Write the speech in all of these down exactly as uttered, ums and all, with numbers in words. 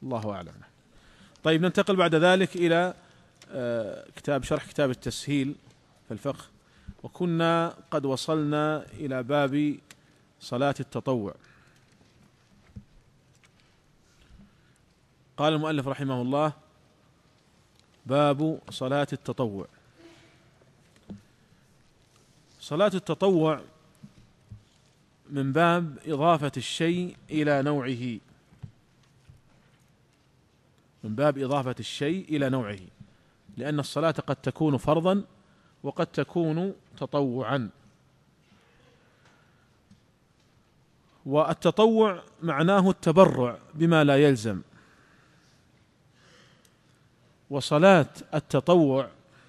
الله أعلم. طيب ننتقل بعد ذلك إلى كتاب شرح كتاب التسهيل في الفقه، وكنا قد وصلنا إلى باب صلاة التطوع. قال المؤلف رحمه الله: باب صلاة التطوع. صلاة التطوع من باب إضافة الشيء إلى نوعه، من باب إضافة الشيء إلى نوعه، لأن الصلاة قد تكون فرضا وقد تكون تطوعا. والتطوع معناه التبرع بما لا يلزم، وصلاة التطوع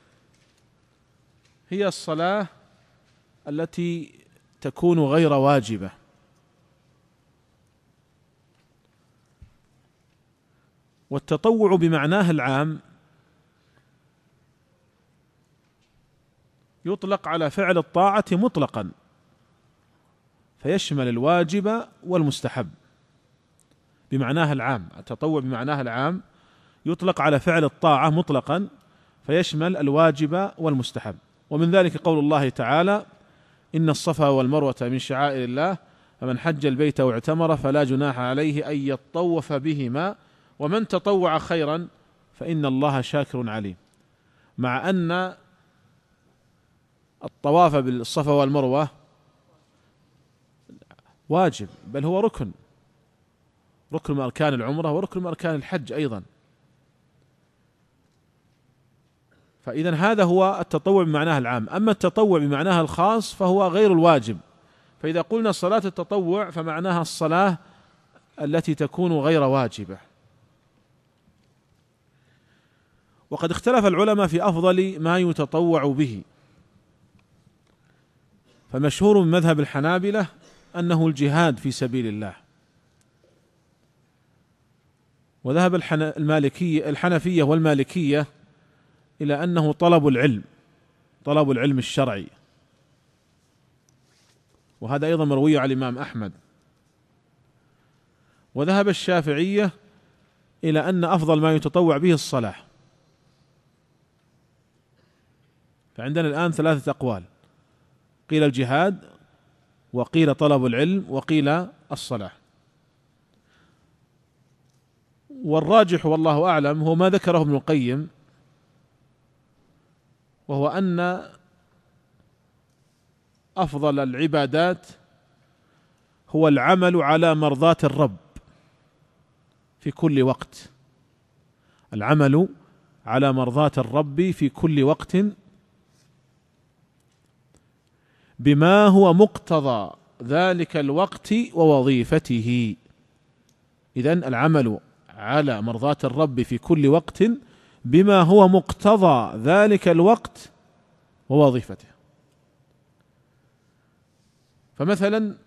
هي الصلاة التي تكون غير واجبة، والتطوع بمعناه العام يطلق على فعل الطاعة مطلقا، فيشمل الواجب والمستحب بمعناه العام. التطوع بمعناه العام يطلق على فعل الطاعة مطلقا، فيشمل الواجب والمستحب. ومن ذلك قول الله تعالى: إن الصفا والمروة من شعائر الله فمن حج البيت واعتمر فلا جناح عليه أن يطوف بهما ومن تطوع خيرا فإن الله شاكر عليم. مع أن الطواف بالصفا والمروة واجب، بل هو ركن ركن من أركان العمرة وركن من أركان الحج أيضا. فإذا هذا هو التطوع بمعناه العام. أما التطوع بمعناه الخاص فهو غير الواجب. فإذا قلنا صلاة التطوع فمعناها الصلاة التي تكون غير واجبة. وقد اختلف العلماء في أفضل ما يتطوع به، فمشهور من مذهب الحنابلة أنه الجهاد في سبيل الله، وذهب المالكية الحنفية والمالكية إلى أنه طلب العلم طلب العلم الشرعي، وهذا أيضا مروي عن الإمام أحمد. وذهب الشافعية إلى أن أفضل ما يتطوع به الصلاة. فعندنا الآن ثلاثة أقوال: قيل الجهاد، وقيل طلب العلم، وقيل الصلاة. والراجح والله أعلم هو ما ذكره ابن القيم، وهو أن أفضل العبادات هو العمل على مرضاة الرب في كل وقت، العمل على مرضاة الرب في كل وقت بما هو مقتضى ذلك الوقت ووظيفته. إذن العمل على مرضاة الرب في كل وقت بما هو مقتضى ذلك الوقت ووظيفته. فمثلا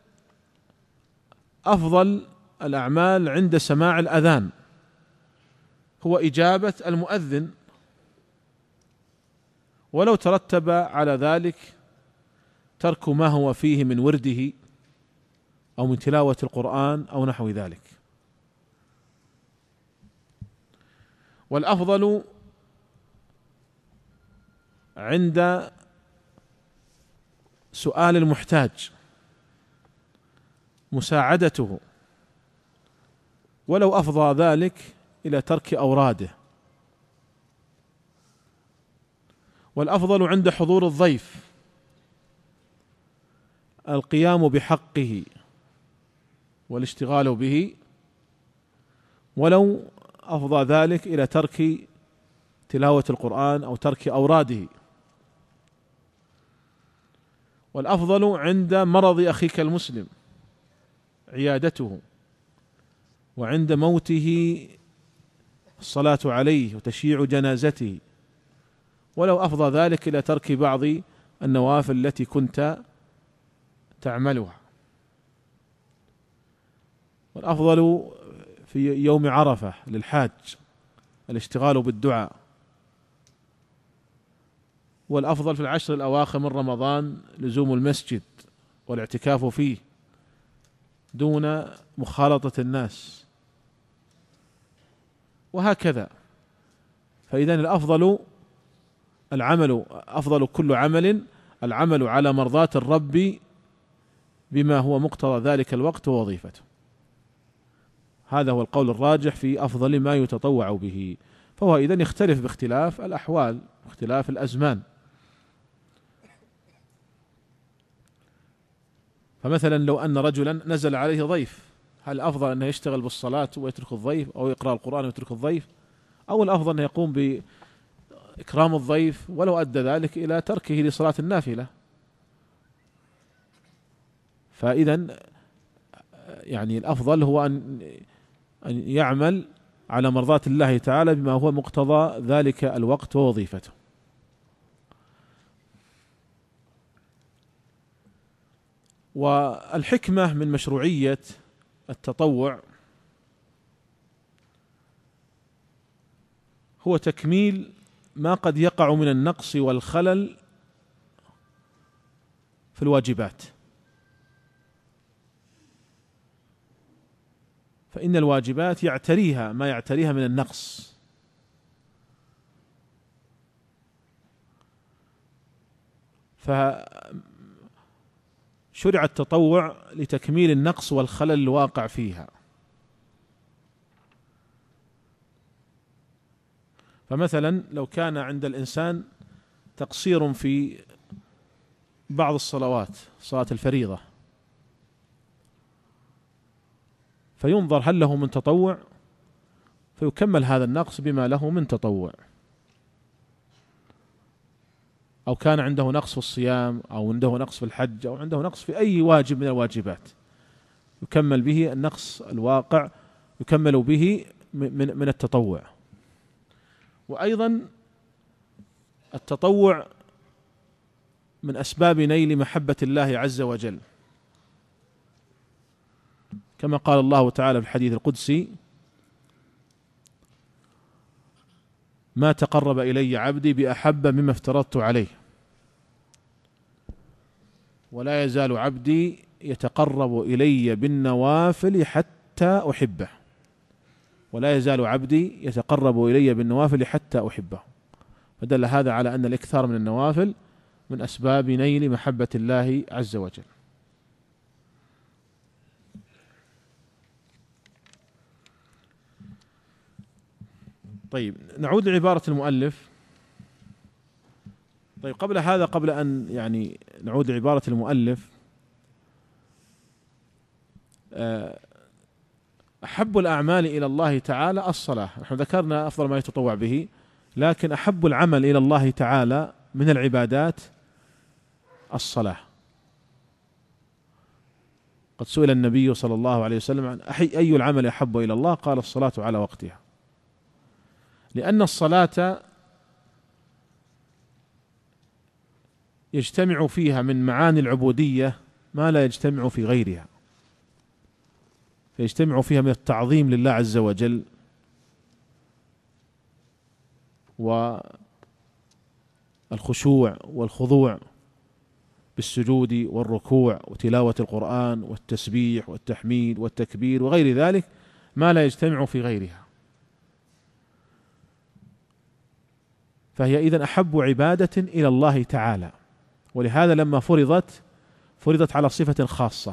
أفضل الأعمال عند سماع الأذان هو إجابة المؤذن، ولو ترتب على ذلك ترك ما هو فيه من ورده أو من تلاوة القرآن أو نحو ذلك. والأفضل عند سؤال المحتاج مساعدته، ولو أفضى ذلك إلى ترك أوراده. والأفضل عند حضور الضيف القيام بحقه والاشتغال به، ولو أفضى ذلك إلى ترك تلاوة القرآن أو ترك أوراده. والأفضل عند مرض أخيك المسلم عيادته، وعند موته الصلاة عليه وتشييع جنازته، ولو أفضى ذلك إلى ترك بعض النوافل التي كنت تعملها. والأفضل في يوم عرفة للحاج الاشتغال بالدعاء. والأفضل في العشر الأواخر من رمضان لزوم المسجد والاعتكاف فيه دون مخالطة الناس. وهكذا. فإذا الأفضل العمل أفضل كل عمل العمل على مرضاة الرب بما هو مقتضى ذلك الوقت ووظيفته. هذا هو القول الراجح في أفضل ما يتطوع به. فهو إذن يختلف باختلاف الأحوال، اختلاف الأزمان. فمثلا لو أن رجلا نزل عليه ضيف، هل الأفضل أنه يشتغل بالصلاة ويترك الضيف، أو يقرأ القرآن ويترك الضيف، أو الأفضل أنه يقوم بإكرام الضيف ولو أدى ذلك إلى تركه لصلاة النافلة؟ فإذا يعني الأفضل هو أن أن يعمل على مرضاة الله تعالى بما هو مقتضى ذلك الوقت ووظيفته. والحكمة من مشروعية التطوع هو تكميل ما قد يقع من النقص والخلل في الواجبات. فإن الواجبات يعتريها ما يعتريها من النقص، فشرع التطوع لتكميل النقص والخلل الواقع فيها. فمثلا لو كان عند الإنسان تقصير في بعض الصلوات، صلاة الفريضة، فينظر هل له من تطوع، فيكمل هذا النقص بما له من تطوع. أو كان عنده نقص في الصيام، أو عنده نقص في الحج، أو عنده نقص في أي واجب من الواجبات، يكمل به النقص الواقع، يكمل به من من التطوع. وأيضا التطوع من أسباب نيل محبة الله عز وجل، كما قال الله تعالى في الحديث القدسي: ما تقرب إلي عبدي بأحب مما افترضت عليه، ولا يزال عبدي يتقرب إلي بالنوافل حتى أحبه، ولا يزال عبدي يتقرب إلي بالنوافل حتى أحبه. فدل هذا على أن الإكثار من النوافل من أسباب نيل محبة الله عز وجل. طيب، نعود لعبارة المؤلف. طيب قبل هذا، قبل أن يعني نعود لعبارة المؤلف، أحب الأعمال إلى الله تعالى الصلاة. نحن ذكرنا أفضل ما يتطوع به، لكن أحب العمل إلى الله تعالى من العبادات الصلاة. قد سئل النبي صلى الله عليه وسلم عن أي العمل أحب إلى الله، قال: الصلاة على وقتها. لأن الصلاة يجتمع فيها من معاني العبودية ما لا يجتمع في غيرها، فيجتمع فيها من التعظيم لله عز وجل، والخشوع والخضوع بالسجود والركوع وتلاوة القرآن والتسبيح والتحميد والتكبير وغير ذلك، ما لا يجتمع في غيرها. فهي إذن أحب عبادة إلى الله تعالى. ولهذا لما فرضت فرضت على صفة خاصة.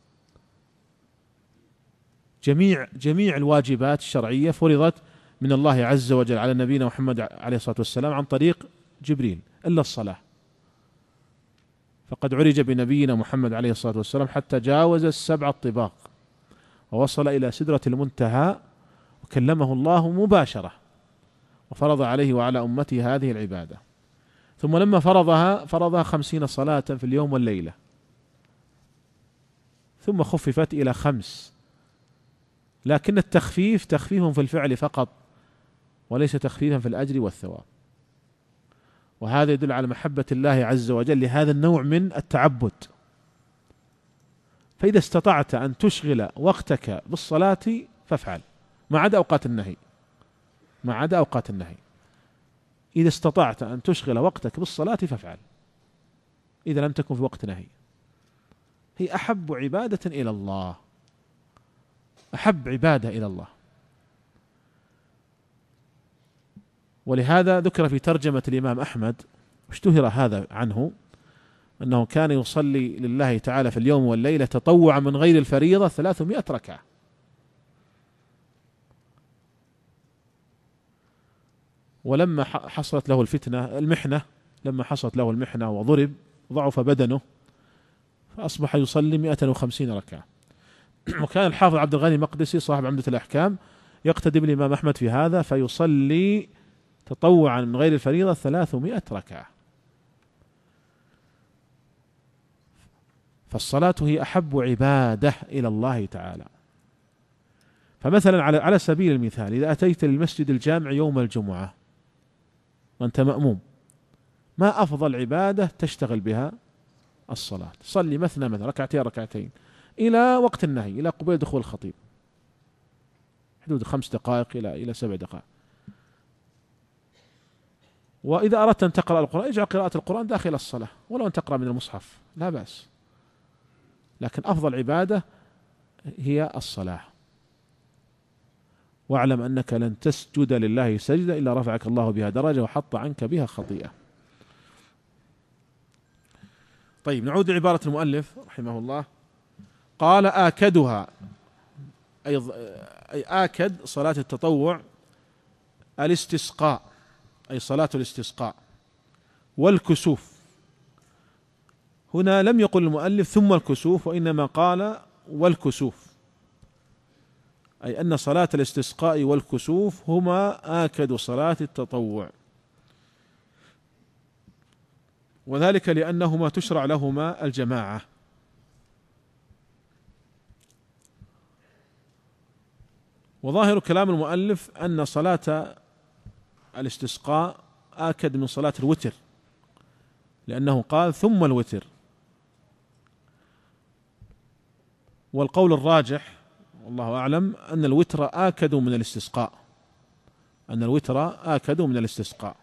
جميع جميع الواجبات الشرعية فرضت من الله عز وجل على نبينا محمد عليه الصلاة والسلام عن طريق جبريل، إلا الصلاة، فقد عرج بنبينا محمد عليه الصلاة والسلام حتى جاوز السبع الطباق ووصل إلى سدرة المنتهى، وكلمه الله مباشرة، وفرض عليه وعلى أمته هذه العبادة. ثم لما فرضها فرضها خمسين صلاة في اليوم والليلة، ثم خففت إلى خمس، لكن التخفيف تخفيف في الفعل فقط، وليس تخفيفا في الأجر والثواب. وهذا يدل على محبة الله عز وجل لهذا النوع من التعبد. فإذا استطعت أن تشغل وقتك بالصلاة فافعل، ما عدا أوقات النهي، ما عدا أوقات النهي. إذا استطعت أن تشغل وقتك بالصلاة فافعل، إذا لم تكن في وقت نهي. هي أحب عبادة إلى الله، أحب عبادة إلى الله. ولهذا ذكر في ترجمة الإمام أحمد، اشتهر هذا عنه، أنه كان يصلي لله تعالى في اليوم والليلة تطوعا من غير الفريضة ثلاثمائة ركعة. ولما حصلت له الفتنة المحنة لما حصلت له المحنة وضرب ضعف بدنه، فأصبح يصلي مئة وخمسين ركعة. وكان الحافظ عبد الغني المقدسي صاحب عمدة الأحكام يقتدي بالإمام أحمد في هذا، فيصلي تطوعا من غير الفريضة ثلاثمائة ركعة. فالصلاة هي أحب عبادة إلى الله تعالى. فمثلا على على سبيل المثال، إذا أتيت للمسجد الجامع يوم الجمعة وأنت مأموم، ما أفضل عبادة تشتغل بها؟ الصلاة. صلي مثنى مثلا ركعتين ركعتين إلى وقت النهي، إلى قبيل دخول الخطيب، حدود خمس دقائق إلى إلى سبع دقائق. وإذا أردت أن تقرأ القرآن اجعل قراءة القرآن داخل الصلاة، ولو أن تقرأ من المصحف لا بأس، لكن أفضل عبادة هي الصلاة. واعلم أنك لن تسجد لله سجدة إلا رفعك الله بها درجة وحط عنك بها خطيئة. طيب، نعود لعبارة المؤلف رحمه الله. قال آكدها، أي أي آكد صلاة التطوع الاستسقاء، أي صلاة الاستسقاء والكسوف. هنا لم يقل المؤلف ثم الكسوف، وإنما قال والكسوف، أي أن صلاة الاستسقاء والكسوف هما آكد صلاة التطوع، وذلك لأنهما تشرع لهما الجماعة. وظاهر كلام المؤلف أن صلاة الاستسقاء آكد من صلاة الوتر، لأنه قال ثم الوتر. والقول الراجح والله أعلم أن الوتر آكد من الاستسقاء، أن الوتر آكد من الاستسقاء،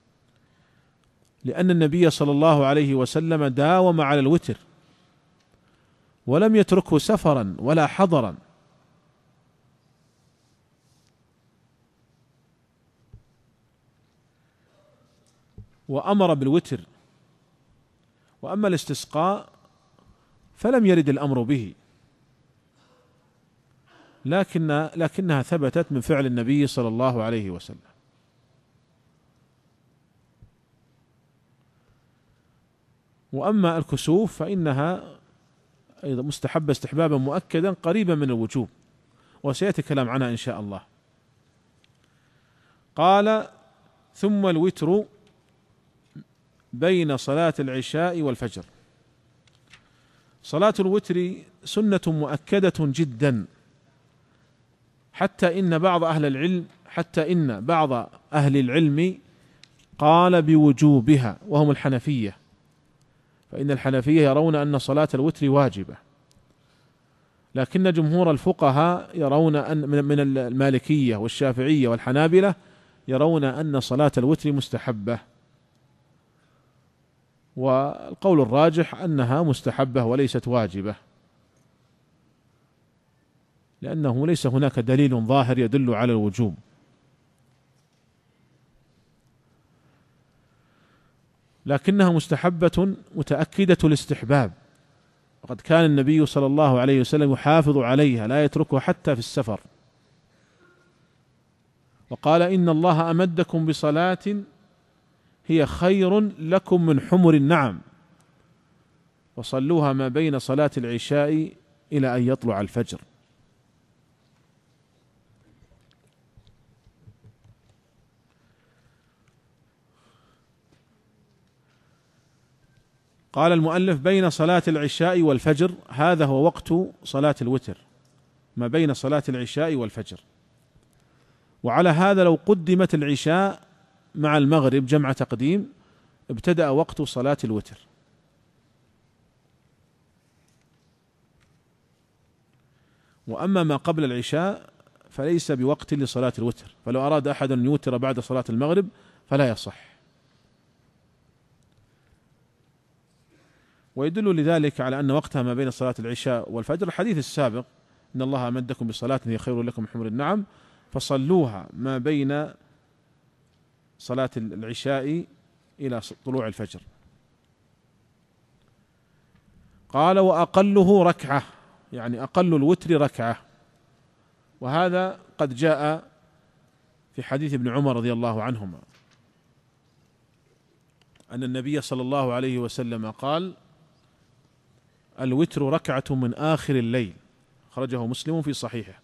لأن النبي صلى الله عليه وسلم داوم على الوتر ولم يتركه سفرا ولا حضرا. وأمر بالوتر. وأما الاستسقاء فلم يرد الأمر به، لكن لكنها ثبتت من فعل النبي صلى الله عليه وسلم. وأما الكسوف فإنها أيضا مستحبة استحبابا مؤكدا قريبا من الوجوب، وسيأتي كلام عنها إن شاء الله. قال ثم الوتر بين صلاة العشاء والفجر. صلاة الوتر سنة مؤكدة جدا، حتى إن بعض أهل العلم حتى إن بعض أهل العلم قال بوجوبها، وهم الحنفية، فإن الحنفية يرون أن صلاة الوتر واجبة، لكن جمهور الفقهاء يرون أن من المالكية والشافعية والحنابلة يرون أن صلاة الوتر مستحبة. والقول الراجح أنها مستحبة وليست واجبة، لأنه ليس هناك دليل ظاهر يدل على الوجوب. لكنها مستحبة متأكدة الاستحباب، وقد كان النبي صلى الله عليه وسلم يحافظ عليها لا يتركها حتى في السفر، وقال إن الله أمدكم بصلاة هي خير لكم من حمر النعم، وصلوها ما بين صلاة العشاء إلى أن يطلع الفجر. قال المؤلف بين صلاة العشاء والفجر، هذا هو وقت صلاة الوتر، ما بين صلاة العشاء والفجر. وعلى هذا لو قدمت العشاء مع المغرب جمع تقديم ابتدأ وقت صلاة الوتر. وأما ما قبل العشاء فليس بوقت لصلاة الوتر، فلو أراد أحد أن يوتر بعد صلاة المغرب فلا يصح. ويدل لذلك على أن وقتها ما بين صلاة العشاء والفجر الحديث السابق إن الله أمدكم بصلاة هي خير لكم من حمر النعم، فصلوها ما بين صلاة العشاء إلى طلوع الفجر. قال وأقله ركعة، يعني أقل الوتر ركعة، وهذا قد جاء في حديث ابن عمر رضي الله عنهما أن النبي صلى الله عليه وسلم قال الوتر ركعة من آخر الليل، خرجه مسلم في صحيحه.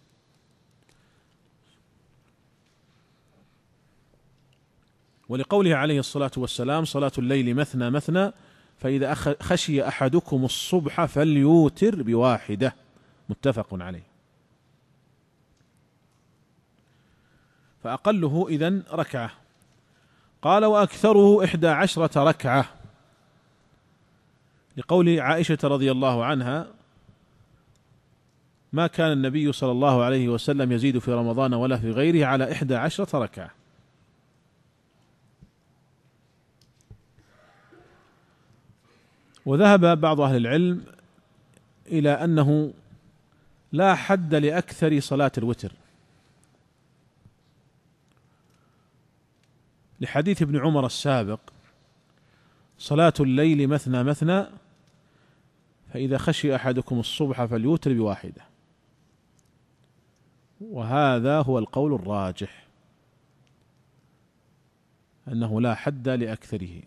ولقوله عليه الصلاة والسلام صلاة الليل مثنى مثنى فإذا خشي أحدكم الصبح فليوتر بواحدة، متفق عليه. فأقله إذن ركعة. قال وأكثره إحدى عشرة ركعة، لقول عائشة رضي الله عنها ما كان النبي صلى الله عليه وسلم يزيد في رمضان ولا في غيره على إحدى عشرة ركعة. وذهب بعض أهل العلم إلى أنه لا حد لأكثر صلاة الوتر، لحديث ابن عمر السابق صلاة الليل مثنى مثنى فإذا خشي أحدكم الصبح فليوتر بواحدة، وهذا هو القول الراجح أنه لا حد لأكثره.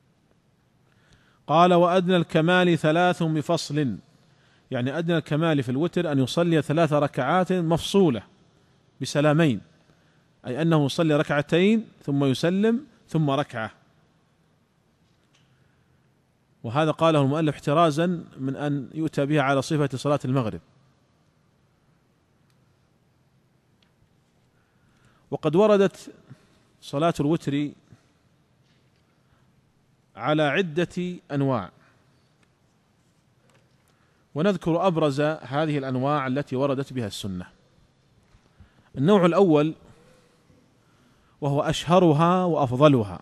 قال وأدنى الكمال ثلاث بفصل، يعني أدنى الكمال في الوتر أن يصلي ثلاث ركعات مفصولة بسلامين، أي أنه يصلي ركعتين ثم يسلم ثم ركعة، وهذا قاله المؤلف احترازا من أن يؤتى بها على صفة صلاة المغرب. وقد وردت صلاة الوتر على عدة أنواع، ونذكر أبرز هذه الأنواع التي وردت بها السنة. النوع الأول وهو أشهرها وأفضلها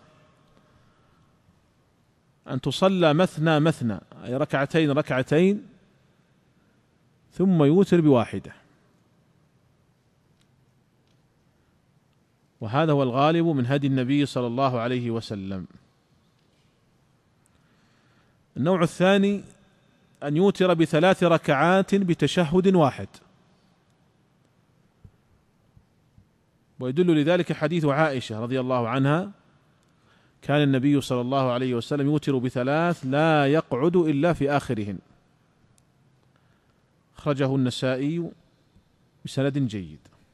أن تصلى مثنى مثنى، أي ركعتين ركعتين ثم يوتر بواحدة، وهذا هو الغالب من هدي النبي صلى الله عليه وسلم. النوع الثاني أن يوتر بثلاث ركعات بتشهد واحد، ويدل لذلك حديث عائشة رضي الله عنها كان النبي صلى الله عليه وسلم يوتر بثلاث لا يقعد إلا في آخرهن، أخرجه النسائي بسند جيد.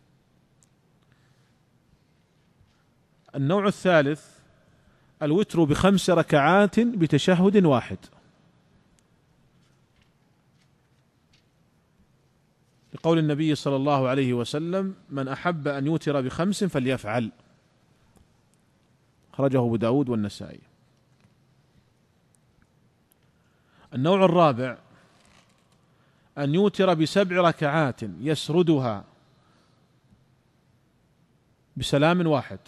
النوع الثالث الوتر بخمس ركعات بتشهد واحد، لقول النبي صلى الله عليه وسلم من أحب أن يوتر بخمس فليفعل، أخرجه أبو داود والنسائي. النوع الرابع أن يوتر بسبع ركعات يسردها بسلام واحد،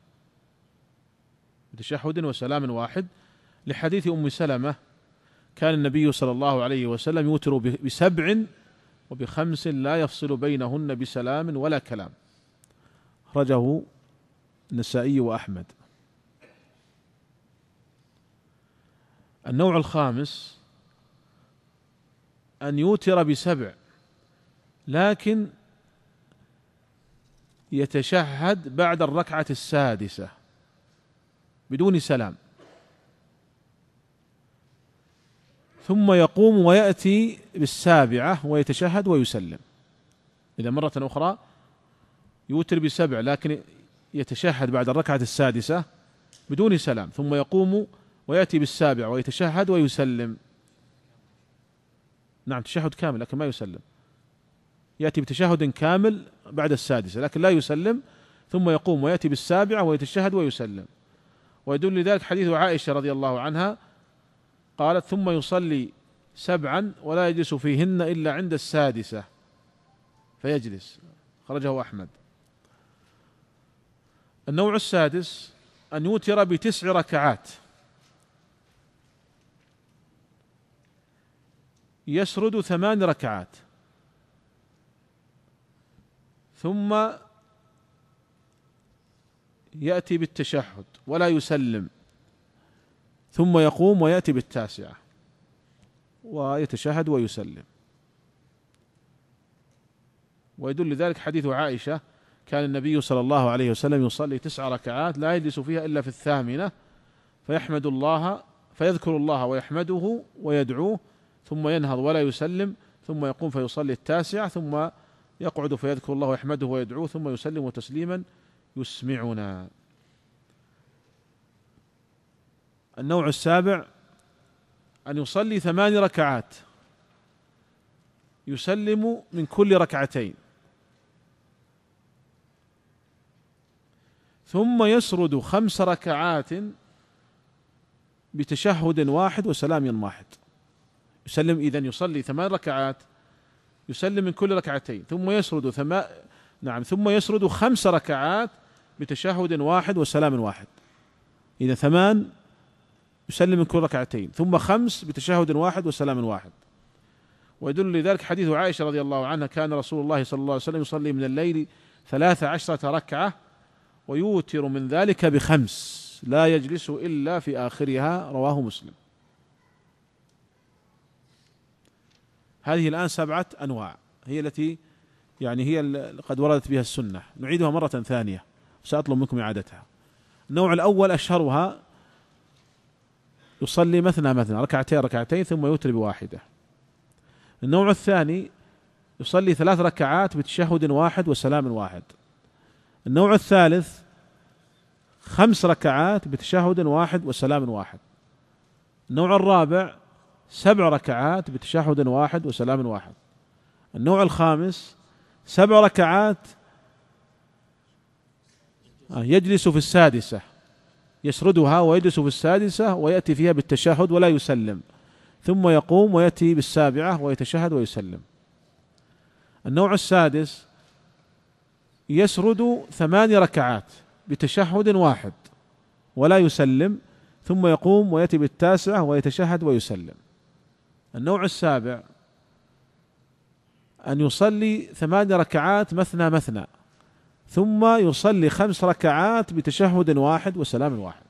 بتشهد وسلام واحد، لحديث أم سلمة كان النبي صلى الله عليه وسلم يوتر بسبع وبخمس لا يفصل بينهن بسلام ولا كلام، أخرجه النسائي وأحمد. النوع الخامس أن يوتر بسبع لكن يتشهد بعد الركعة السادسة بدون سلام، ثم يقوم ويأتي بالسابعة ويتشهد ويسلم. إذا مرة أخرى يوتر بسبع لكن يتشهد بعد الركعة السادسة بدون سلام، ثم يقوم ويأتي بالسابعة ويتشهد ويسلم. نعم تشهد كامل لكن ما يسلم، يأتي بتشهد كامل بعد السادسة لكن لا يسلم، ثم يقوم ويأتي بالسابعة ويتشهد ويسلم. ويدل لذلك حديث عائشة رضي الله عنها قالت ثم يصلي سبعا ولا يجلس فيهن إلا عند السادسة فيجلس، خرجه أحمد. النوع السادس أن يوتر بتسع ركعات يسرد ثمان ركعات ثم يأتي بالتشهد ولا يسلم، ثم يقوم ويأتي بالتاسعة ويتشهد ويسلم. ويدل ذلك حديث عائشة: كان النبي صلى الله عليه وسلم يصلي تسع ركعات لا يجلس فيها إلا في الثامنة فيحمد الله فيذكر الله ويحمده ويدعوه، ثم ينهض ولا يسلم، ثم يقوم فيصلي التاسعة، ثم يقعد فيذكر الله ويحمده ويدعوه، ثم يسلم تسليما يسمعنا. النوع السابع أن يصلي ثمان ركعات يسلم من كل ركعتين، ثم يسرد خمس ركعات بتشهد واحد وسلام واحد. يسلم إذن يصلي ثمان ركعات يسلم من كل ركعتين، ثم يسرد ثما نعم ثم يسرد خمس ركعات بتشهد واحد وسلام واحد. إذا ثمان يسلم من كل ركعتين، ثم خمس بتشهد واحد وسلام واحد. ويدل لذلك حديث عائشة رضي الله عنها: كان رسول الله صلى الله عليه وسلم يصلي من الليل ثلاث عشرة ركعة ويوتر من ذلك بخمس لا يجلس إلا في آخرها، رواه مسلم. هذه الآن سبعة أنواع هي التي يعني هي قد وردت بها السنة، نعيدها مرة ثانية سأطلب منكم إعادتها. النوع الأول أشهرها: يصلي مثنى مثنى ركعتين ركعتين ثم يوتر بواحدة. النوع الثاني: يصلي ثلاث ركعات بتشهد واحد وسلام واحد. النوع الثالث: خمس ركعات بتشهد واحد وسلام واحد. النوع الرابع: سبع ركعات بتشهد واحد وسلام واحد. النوع الخامس: سبع ركعات يجلس في السادسة، يسردها ويجلس في السادسة ويأتي فيها بالتشهد ولا يسلم، ثم يقوم ويأتي بالسابعة ويتشهد ويسلم. النوع السادس: يسرد ثمان ركعات بتشهد واحد ولا يسلم، ثم يقوم ويأتي بالتاسعة ويتشهد ويسلم. النوع السابع: أن يصلي ثمان ركعات مثنى مثنى، ثم يصلي خمس ركعات بتشهد واحد وسلام واحد.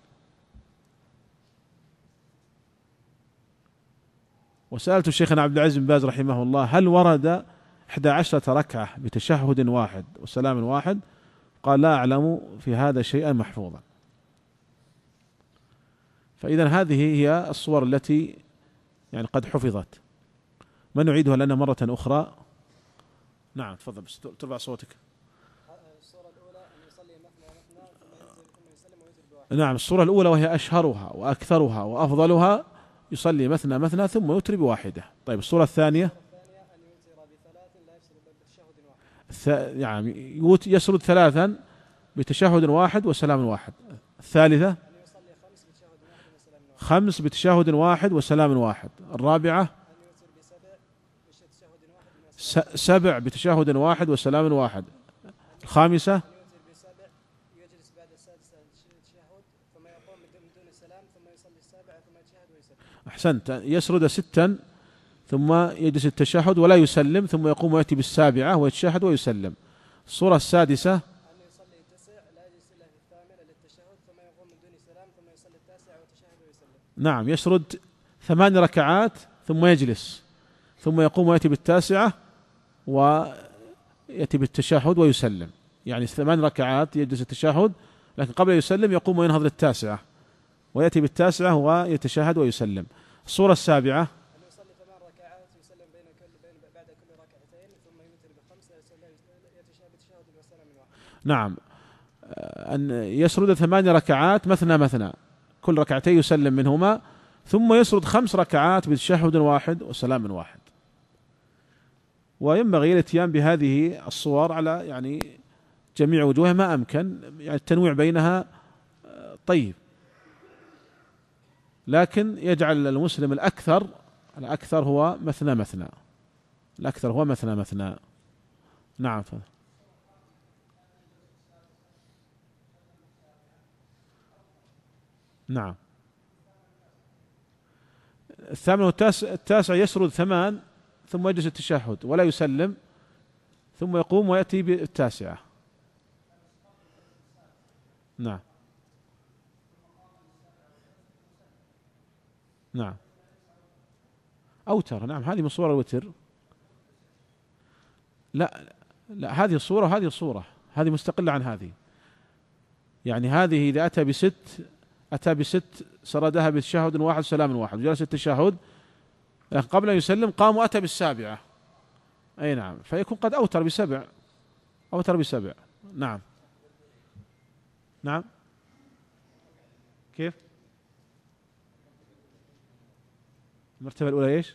وسألت شيخنا عبد العزيز بن باز رحمه الله: هل ورد إحدى عشرة ركعة بتشهد واحد وسلام واحد؟ قال: لا أعلم في هذا شيئا محفوظا. فإذا هذه هي الصور التي يعني قد حفظت. ما نعيدها لنا مرة أخرى؟ نعم تفضل بس ترفع صوتك. الصورة الأولى أن يصلي مثنى مثنى ثم ينزل ثم يسلم ويوتر بواحد. نعم الصورة الأولى وهي أشهرها وأكثرها وأفضلها: يصلي مثنى مثنى ثم يوتر بواحدة. طيب الصورة الثانية؟ الثانية أن يوتر بثلاث لا يسرد بتشهد واحد. يعني يسرد ثلاثا بتشهد واحد وسلام واحد. الثالثة: أن يصلي خمس بتشهد واحد وسلام واحد. خمس بتشهد واحد وسلام واحد. الرابعة: أن يوتر بسبع بتشهد واحد. سبع بتشهد واحد وسلام واحد. الخامسة: أن يوتر بسبع يجلس بعد السادسة تشهد ثم يقوم من دون السلام ثم يصلي السابعة ثم يتشهد ويسلم. أحسنت. يسرد ستا ثم يجلس التشهد ولا يسلم، ثم يقوم ويأتي بالسابعة ويتشهد ويسلم. الصورة السادسة: أن يصلي تسع لا يجلس إلا في الثامنة للتشهد ثم يقوم من دون سلام ثم يصلي التاسعة ويتشهد ويسلم. نعم يسرد ثمان ركعات ثم يجلس، ثم يقوم ويأتي بالتاسعة ويأتي بالتشهد ويسلم. يعني ثمان ركعات يجلس التشهد، لكن قبل يسلم يقوم وينهض للتاسعة ويأتي بالتاسعة ويتشهد ويسلم. الصورة السابعة: أن يصلي ثمان ركعات يسلم بين كل بين بعد كل ركعتين ثم يوتر بخمسة يتشهد بتشهد وسلام واحد. نعم أن يسرد ثمان ركعات مثنى مثنى، كل ركعتين يسلم منهما، ثم يسرد خمس ركعات بتشهد واحد وسلام واحد. وينبغي الاتيان بهذه الصور على يعني جميع وجوهها ما أمكن، يعني التنويع بينها طيب، لكن يجعل المسلم الأكثر الأكثر هو مثنى مثنى الأكثر هو مثنى مثنى. نعم فضل. نعم الثامن والتاسع التاسع يسرد ثمان ثم يجلس التشهد ولا يسلم، ثم يقوم ويأتي بالتاسعة. نعم نعم أوتر، نعم هذه من صور الوتر. لا لا، هذه الصورة وهذه الصورة، هذه مستقلة عن هذه. يعني هذه إذا أتى بست أتى بست سردها بتشهد واحد سلام واحد وجلس التشهد، قبل أن يسلم قام وأتى بالسابعة، أي نعم، فيكون قد أوتر بسبع، أوتر بسبع. نعم نعم. كيف؟ المرتبة الأولى إيش؟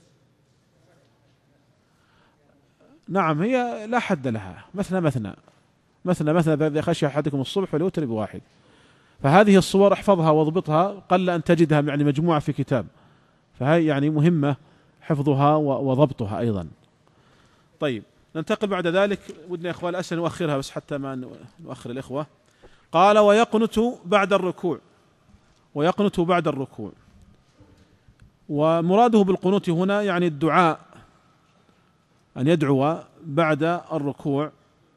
نعم هي لا حد لها، مثنى مثنى مثنى مثنى إذا خشي أحدكم الصبح فليوتر بواحد. فهذه الصور احفظها واضبطها، قل أن تجدها يعني مجموعة في كتاب، فهي يعني مهمة حفظها وضبطها أيضا. طيب ننتقل بعد ذلك، ودنا يا إخوان الأسئلة نؤخرها بس حتى ما نؤخر الإخوة. قال ويقنت بعد الركوع، ويقنت بعد الركوع، ومراده بالقنوت هنا يعني الدعاء، أن يدعو بعد الركوع،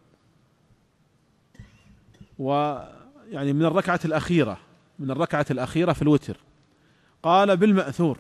ويعني من الركعة الأخيرة من الركعة الأخيرة في الوتر. قال بالمأثور.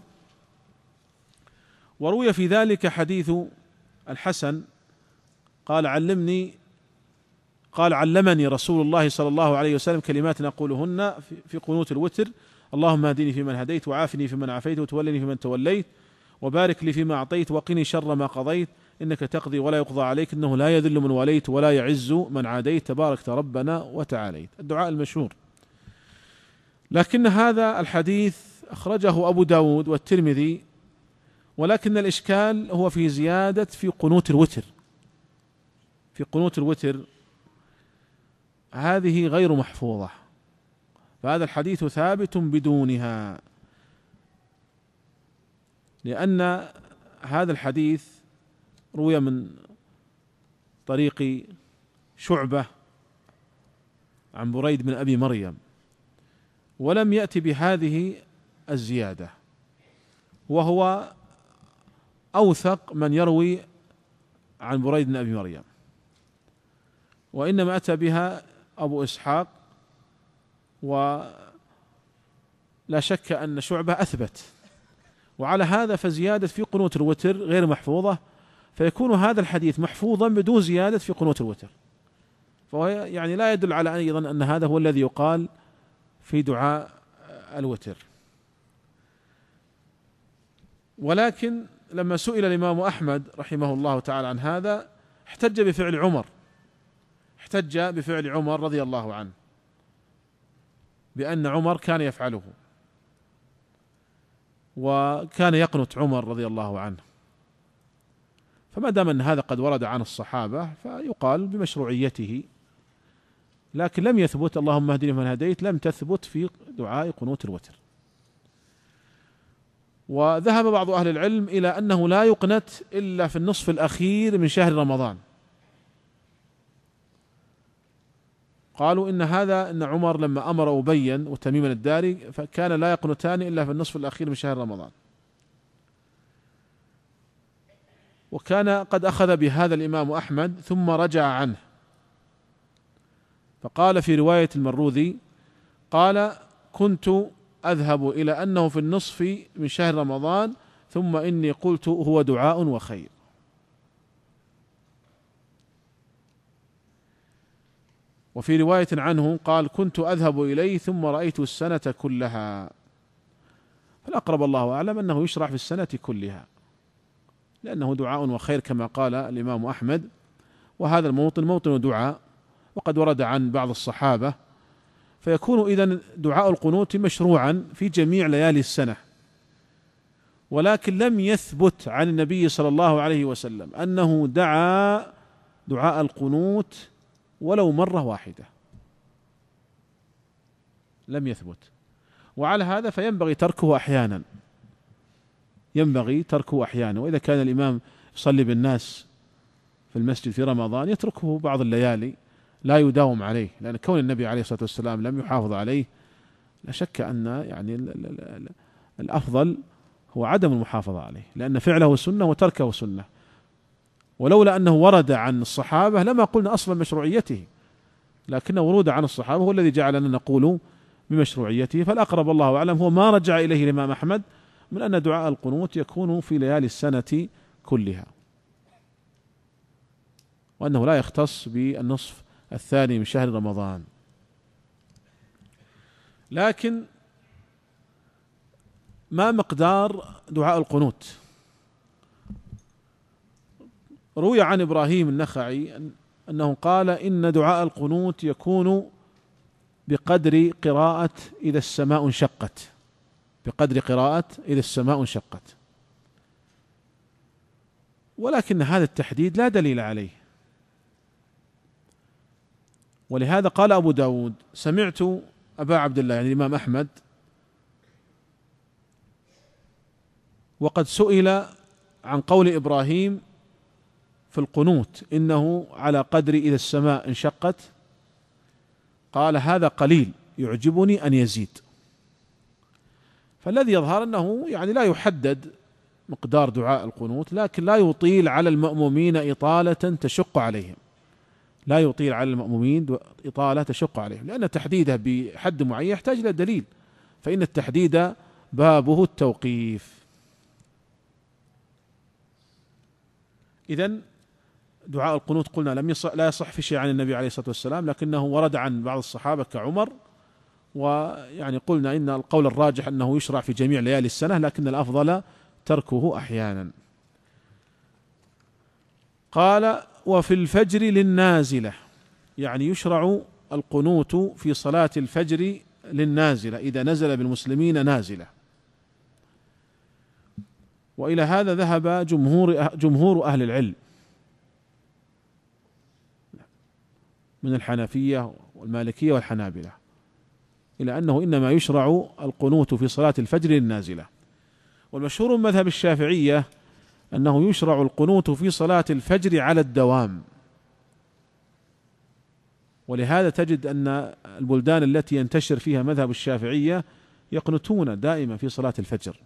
وروي في ذلك حديث الحسن قال علمني قال علمني رسول الله صلى الله عليه وسلم كلمات أقولهن في قنوت الوتر: اللهم اهدني فيمن هديت، وعافني فيمن عافيت، وتولني فيمن توليت، وبارك لي فيما أعطيت، وقني شر ما قضيت، إنك تقضي ولا يقضى عليك، إنه لا يذل من وليت ولا يعز من عاديت، تباركت ربنا وتعاليت. الدعاء المشهور. لكن هذا الحديث أخرجه أبو داود والترمذي، ولكن الإشكال هو في زيادة في قنوت الوتر. في قنوت الوتر هذه غير محفوظة، فهذا الحديث ثابت بدونها، لأن هذا الحديث روي من طريق شعبة عن بريد بن أبي مريم، ولم يأتي بهذه الزيادة، وهو أوثق من يروي عن بريد بن أبي مريم، وإنما أتى بها أبو إسحاق، ولا شك أن شعبة أثبت. وعلى هذا فزيادة في قنوت الوتر غير محفوظة، فيكون هذا الحديث محفوظا بدون زيادة في قنوت الوتر، فهو يعني لا يدل على أيضا أن هذا هو الذي يقال في دعاء الوتر. ولكن لما سئل الإمام أحمد رحمه الله تعالى عن هذا احتج بفعل عمر احتج بفعل عمر رضي الله عنه، بأن عمر كان يفعله، وكان يقنت عمر رضي الله عنه، فما دام أن هذا قد ورد عن الصحابة فيقال بمشروعيته، لكن لم يثبت اللهم اهدني فيمن هديت، لم تثبت في دعاء قنوت الوتر. وذهب بعض أهل العلم إلى أنه لا يقنت إلا في النصف الأخير من شهر رمضان، قالوا إن هذا إن عمر لما أمر أبي وتميما الداري فكان لا يقنتان إلا في النصف الأخير من شهر رمضان، وكان قد أخذ بهذا الإمام أحمد ثم رجع عنه، فقال في رواية المروذي قال كنت أذهب إلى أنه في النصف من شهر رمضان ثم إني قلت هو دعاء وخير. وفي رواية عنه قال كنت أذهب إليه ثم رأيت السنة كلها، فالأقرب الله أعلم أنه يشرع في السنة كلها، لأنه دعاء وخير كما قال الإمام أحمد، وهذا الموطن موطن دعاء، وقد ورد عن بعض الصحابة، فيكون إذن دعاء القنوت مشروعا في جميع ليالي السنة. ولكن لم يثبت عن النبي صلى الله عليه وسلم أنه دعا دعاء القنوت ولو مرة واحدة، لم يثبت. وعلى هذا فينبغي تركه أحيانا ينبغي تركه أحيانا وإذا كان الإمام يصلي بالناس في المسجد في رمضان يتركه بعض الليالي، لا يداوم عليه، لأن كون النبي عليه الصلاة والسلام لم يحافظ عليه لا شك أن يعني الأفضل هو عدم المحافظة عليه، لأن فعله سنة وتركه سنة، ولولا أنه ورد عن الصحابة لما قلنا أصلا مشروعيته، لكن ورود عن الصحابة هو الذي جعلنا نقول بمشروعيته. فالأقرب الله أعلم هو ما رجع إليه الإمام أحمد من أن دعاء القنوت يكون في ليالي السنة كلها، وأنه لا يختص بالنصف الثاني من شهر رمضان. لكن ما مقدار دعاء القنوت؟ روي عن إبراهيم النخعي أنه قال إن دعاء القنوت يكون بقدر قراءة إذا السماء انشقت، بقدر قراءة إذا السماء انشقت، ولكن هذا التحديد لا دليل عليه. ولهذا قال أبو داود: سمعت أبا عبد الله يعني الإمام أحمد وقد سئل عن قول إبراهيم في القنوت إنه على قدر إذا السماء انشقت، قال: هذا قليل يعجبني أن يزيد. فالذي يظهر أنه يعني لا يحدد مقدار دعاء القنوت، لكن لا يطيل على المأمومين إطالة تشق عليهم، لا يطيل على المأمومين إطالة تشق عليهم، لأن تحديده بحد معين يحتاج إلى دليل، فإن التحديد بابه التوقيف. إذن دعاء القنوت قلنا لم يصح لا يصح في شيء عن النبي عليه الصلاة والسلام، لكنه ورد عن بعض الصحابة كعمر، ويعني قلنا إن القول الراجح أنه يشرع في جميع ليالي السنة، لكن الأفضل تركه أحيانا. قال: وفي الفجر للنازلة، يعني يشرع القنوت في صلاة الفجر للنازلة إذا نزل بالمسلمين نازلة. وإلى هذا ذهب جمهور جمهور أهل العلم من الحنفية والمالكية والحنابلة إلى أنه إنما يشرع القنوت في صلاة الفجر للنازلة. والمشهور من مذهب الشافعية أنه يشرع القنوت في صلاة الفجر على الدوام، ولهذا تجد أن البلدان التي ينتشر فيها مذهب الشافعية يقنتون دائما في صلاة الفجر.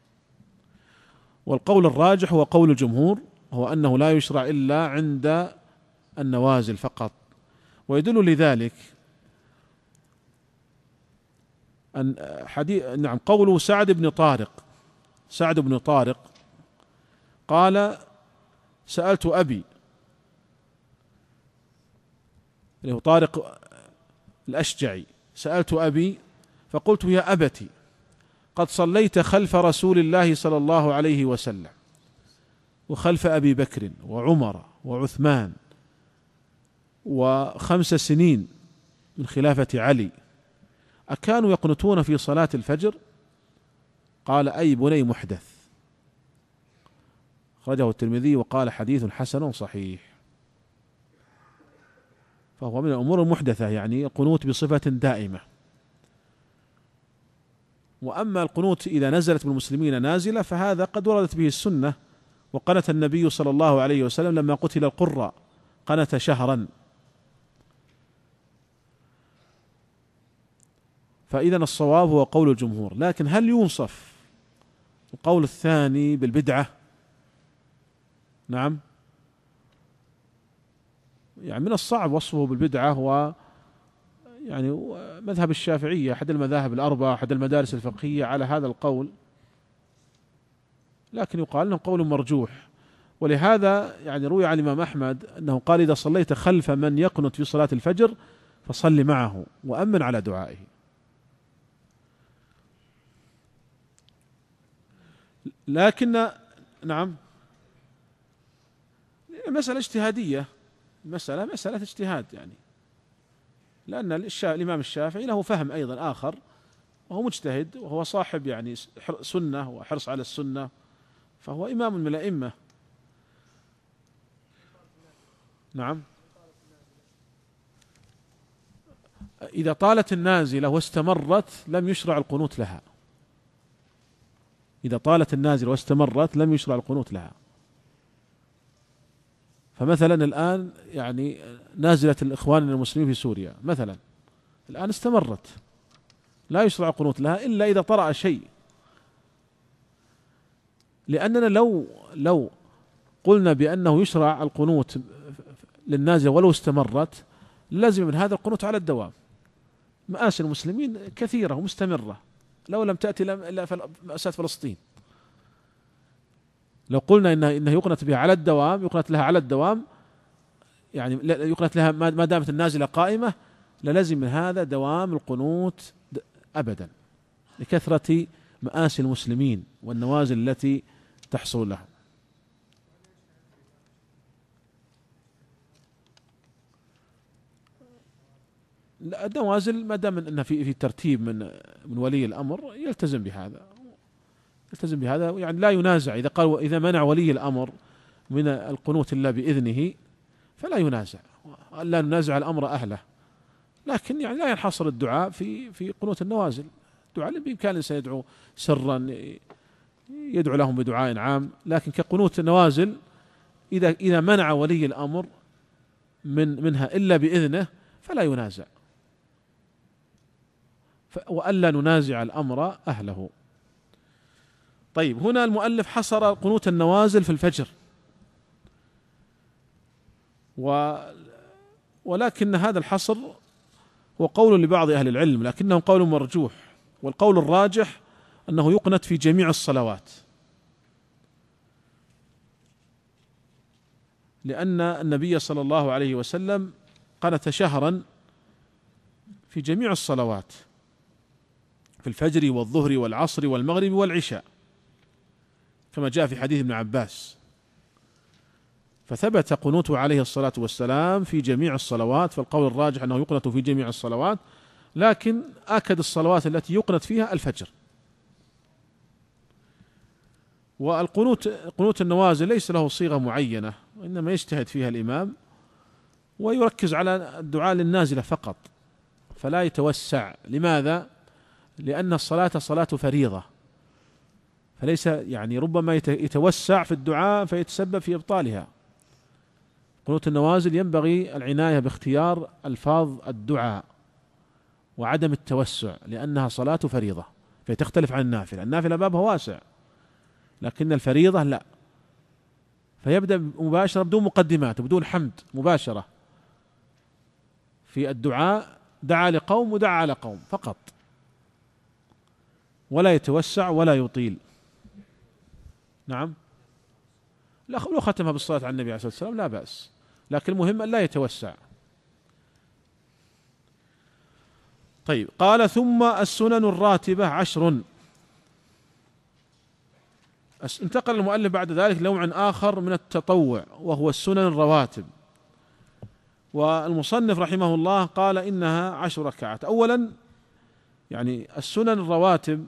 والقول الراجح هو قول الجمهور، هو أنه لا يشرع إلا عند النوازل فقط. ويدل لذلك أن حديث نعم قوله سعد بن طارق سعد بن طارق قال: سألت أبي، اللي هو طارق الأشجعي، سألت أبي فقلت: يا أبتي، قد صليت خلف رسول الله صلى الله عليه وسلم وخلف أبي بكر وعمر وعثمان وخمس سنين من خلافة علي، أكانوا يقنتون في صلاة الفجر؟ قال: أي بني محدث. أخرجه الترمذي وقال: حديث حسن صحيح. فهو من الأمور المحدثة، يعني القنوت بصفة دائمة. وأما القنوت إذا نزلت بالمسلمين نازلة فهذا قد وردت به السنة، وقنت النبي صلى الله عليه وسلم لما قتل القراء، قنت شهرا. فإذا الصواب هو قول الجمهور. لكن هل يوصف القول الثاني بالبدعة؟ نعم، يعني من الصعب وصفه بالبدعة. و يعني مذهب الشافعية أحد المذاهب الأربعة، أحد المدارس الفقهية على هذا القول، لكن يقال أنه قول مرجوح. ولهذا يعني روي عن الإمام أحمد أنه قال: إذا صليت خلف من يقنت في صلاة الفجر فصل معه وأمن على دعائه. لكن نعم، مسألة اجتهادية، مسألة مسألة اجتهاد، يعني لأن الإمام الشافعي له فهم أيضا آخر، وهو مجتهد، وهو صاحب يعني سنة وحرص على السنة، فهو إمام من الأئمة. نعم، إذا طالت النازلة واستمرت لم يشرع القنوت لها. إذا طالت النازلة واستمرت لم يشرع القنوت لها. فمثلا الآن يعني نازلة الإخوان المسلمين في سوريا مثلا الآن استمرت، لا يشرع القنوت لها إلا إذا طرأ شيء. لأننا لو لو قلنا بأنه يشرع القنوت للنازلة ولو استمرت لازم من هذا القنوت على الدوام. مآسي المسلمين كثيرة ومستمرة، لو لم تأتي إلا مأساة فلسطين. لو قلنا إنه إنه يقنت بها على الدوام، يقنت لها على الدوام، يعني يقنت لها ما دامت النازلة قائمة، للزم من هذا دوام القنوت أبدا، لكثرة مآسي المسلمين والنوازل التي تحصل لهم. النوازل ما دام انها في في ترتيب من من ولي الامر يلتزم بهذا، يلتزم بهذا، يعني لا ينازع. اذا قال اذا منع ولي الامر من القنوت الا باذنه فلا ينازع، لا ننازع الامر اهله. لكن يعني لا ينحصر الدعاء في في قنوت النوازل. الدعاء بامكان الانسان يدعو سرا، يدعو لهم بدعاء عام، لكن كقنوت النوازل اذا اذا منع ولي الامر من منها الا باذنه فلا ينازع، وألا ننازع الأمر أهله. طيب، هنا المؤلف حصر قنوت النوازل في الفجر، و ولكن هذا الحصر هو قول لبعض أهل العلم، لكنه قول مرجوح، والقول الراجح أنه يقنت في جميع الصلوات، لأن النبي صلى الله عليه وسلم قنت شهرا في جميع الصلوات، في الفجر والظهر والعصر والمغرب والعشاء، كما جاء في حديث ابن عباس. فثبت قنوته عليه الصلاة والسلام في جميع الصلوات، فالقول الراجح أنه يقنت في جميع الصلوات، لكن آكد الصلوات التي يقنت فيها الفجر. والقنوت قنوت النوازل ليس له صيغة معينة، وإنما يجتهد فيها الإمام ويركز على الدعاء للنازلة فقط، فلا يتوسع. لماذا؟ لأن الصلاة صلاة فريضة، فليس يعني ربما يتوسع في الدعاء فيتسبب في إبطالها. قنوت النوازل ينبغي العناية باختيار ألفاظ الدعاء وعدم التوسع، لأنها صلاة فريضة، فتختلف عن النافلة. النافلة بابها واسع، لكن الفريضة لا، فيبدأ مباشرة بدون مقدمات وبدون حمد، مباشرة في الدعاء، دعا لقوم ودعا على قوم فقط، ولا يتوسع ولا يطيل. نعم، لا، لو ختمها بالصلاة على النبي عليه الصلاة والسلام لا بأس، لكن المهم أن لا يتوسع. طيب، قال ثم السنن الراتبة عشر. انتقل المؤلف بعد ذلك لنوع آخر من التطوع، وهو السنن الرواتب. والمصنف رحمه الله قال إنها عشر ركعات. أولا، يعني السنن الرواتب،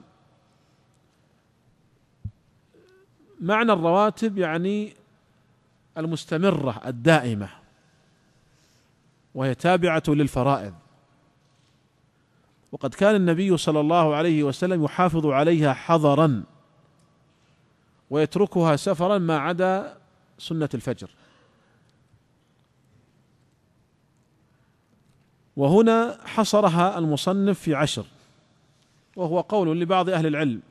معنى الرواتب يعني المستمرة الدائمة، وهي تابعة للفرائض. وقد كان النبي صلى الله عليه وسلم يحافظ عليها حضرا ويتركها سفرا ما عدا سنة الفجر. وهنا حصرها المصنف في عشر، وهو قول لبعض أهل العلم.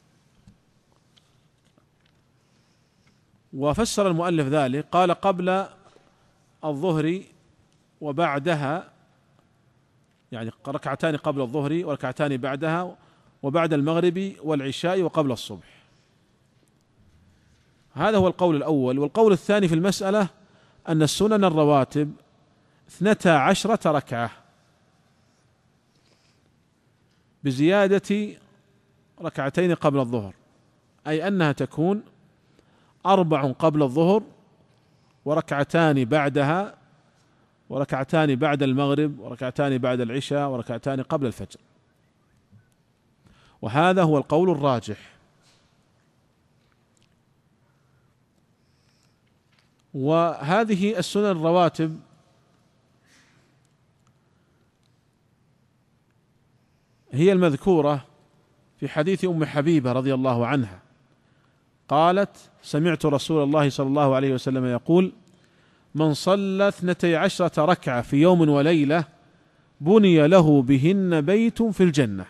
وفسر المؤلف ذلك، قال قبل الظهر وبعدها، يعني ركعتان قبل الظهر وركعتان بعدها، وبعد المغرب والعشاء وقبل الصبح. هذا هو القول الأول. والقول الثاني في المسألة أن السنن الرواتب اثنتا عشرة ركعة بزيادة ركعتين قبل الظهر، أي أنها تكون أربع قبل الظهر وركعتان بعدها وركعتان بعد المغرب وركعتان بعد العشاء وركعتان قبل الفجر. وهذا هو القول الراجح. وهذه السنن الرواتب هي المذكورة في حديث أم حبيبة رضي الله عنها، قالت: سمعت رسول الله صلى الله عليه وسلم يقول: من صلى اثنتي عشرة ركعة في يوم وليلة بني له بهن بيت في الجنة.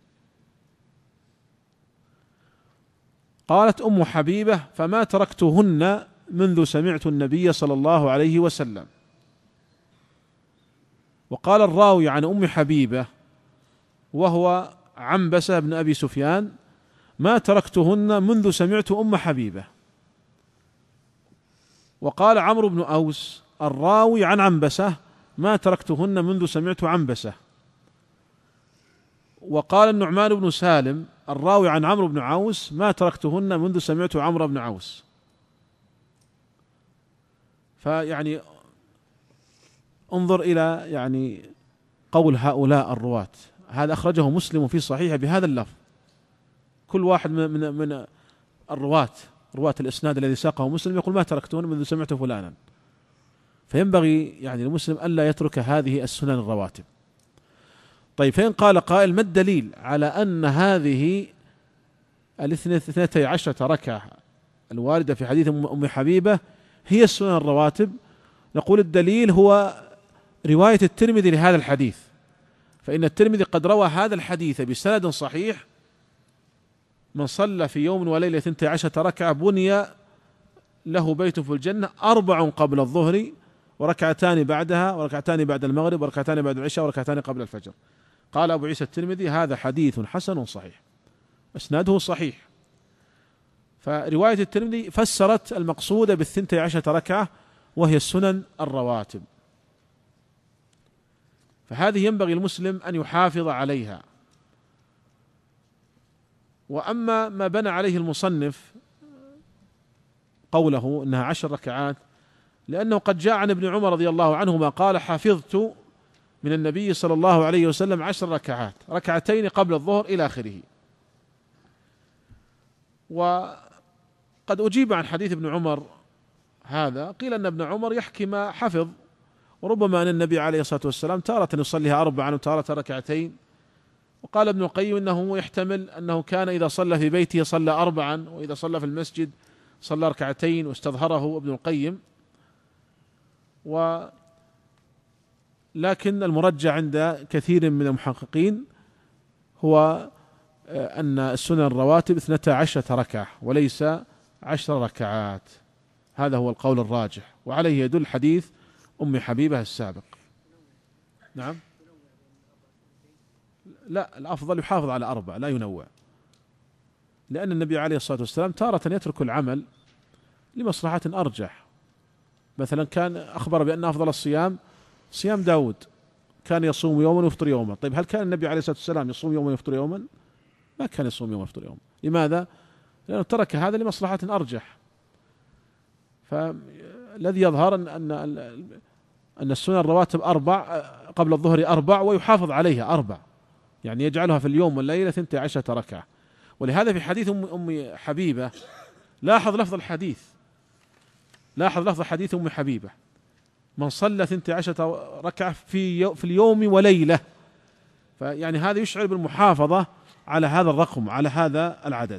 قالت أم حبيبة: فما تركتهن منذ سمعت النبي صلى الله عليه وسلم. وقال الراوي عن أم حبيبة وهو عنبسة بن أبي سفيان: ما تركتهن منذ سمعت أم حبيبة. وقال عمرو بن أوس الراوي عن عنبسة: ما تركتهن منذ سمعت عنبسة. وقال النعمان بن سالم الراوي عن عمرو بن عوس: ما تركتهن منذ سمعت عمرو بن عوس. فيعني انظر إلى يعني قول هؤلاء الرواة، هذا أخرجه مسلم في صحيحه بهذا اللفظ، كل واحد من من, من الرواة رواة الإسناد الذي ساقه مسلم يقول: ما تركتهن منذ سمعت فلانا. فينبغي يعني المسلم ألا يترك هذه السنن الرواتب. طيب، فإن قال قائل: ما الدليل على أن هذه الاثنتي عشرة ركعة الواردة في حديث أم حبيبة هي السنن الرواتب؟ نقول الدليل هو رواية الترمذي لهذا الحديث، فإن الترمذي قد روى هذا الحديث بسند صحيح: من صلى في يوم وليلة اثنتي عشرة ركعة بني له بيت في الجنة أربع قبل الظهر وركعتان بعدها وركعتان بعد المغرب وركعتان بعد العشاء وركعتان قبل الفجر. قال أبو عيسى الترمذي: هذا حديث حسن صحيح، إسناده صحيح. فرواية الترمذي فسرت المقصود بالثنتي عشرة ركعة وهي السنن الرواتب، فهذه ينبغي المسلم أن يحافظ عليها. وأما ما بنى عليه المصنف قوله إنها عشر ركعات، لأنه قد جاء عن ابن عمر رضي الله عنهما قال: حفظت من النبي صلى الله عليه وسلم عشر ركعات، ركعتين قبل الظهر إلى آخره. وقد أجيب عن حديث ابن عمر هذا، قيل أن ابن عمر يحكي ما حفظ، وربما أن النبي عليه الصلاة والسلام تارة يصليها أربعا وتارة ركعتين. وقال ابن القيم إنه يحتمل أنه كان إذا صلى في بيته صلى أربعا، وإذا صلى في المسجد صلى ركعتين، واستظهره ابن القيم. ولكن المرجع عند كثير من المحققين هو أن السنن الرواتب اثنتا عشرة ركعة وليس عشر ركعات، هذا هو القول الراجح، وعليه يدل حديث أم حبيبة السابق. نعم، لا، الأفضل يحافظ على أربع لا ينوع، لأن النبي عليه الصلاة والسلام تارة يترك العمل لمصلحة أرجح. مثلا كان أخبر بأن أفضل الصيام صيام داود، كان يصوم يوما ويفطر يوما. طيب، هل كان النبي عليه الصلاة والسلام يصوم يوما ويفطر يوما؟ ما كان يصوم يوما ويفطر يوما. لماذا؟ لأنه ترك هذا لمصلحة أرجح. فالذي يظهر أن أن أن السنن الرواتب أربع قبل الظهر أربع، ويحافظ عليها أربع، يعني يجعلها في اليوم والليلة ثنتي عشرة ركعة. ولهذا في حديث أم أم حبيبة لاحظ لفظ الحديث، لاحظ لفظ حديث أم حبيبة: من صلى ثنتي عشرة ركعة في في اليوم وليلة. فيعني هذا يشعر بالمحافظة على هذا الرقم، على هذا العدد.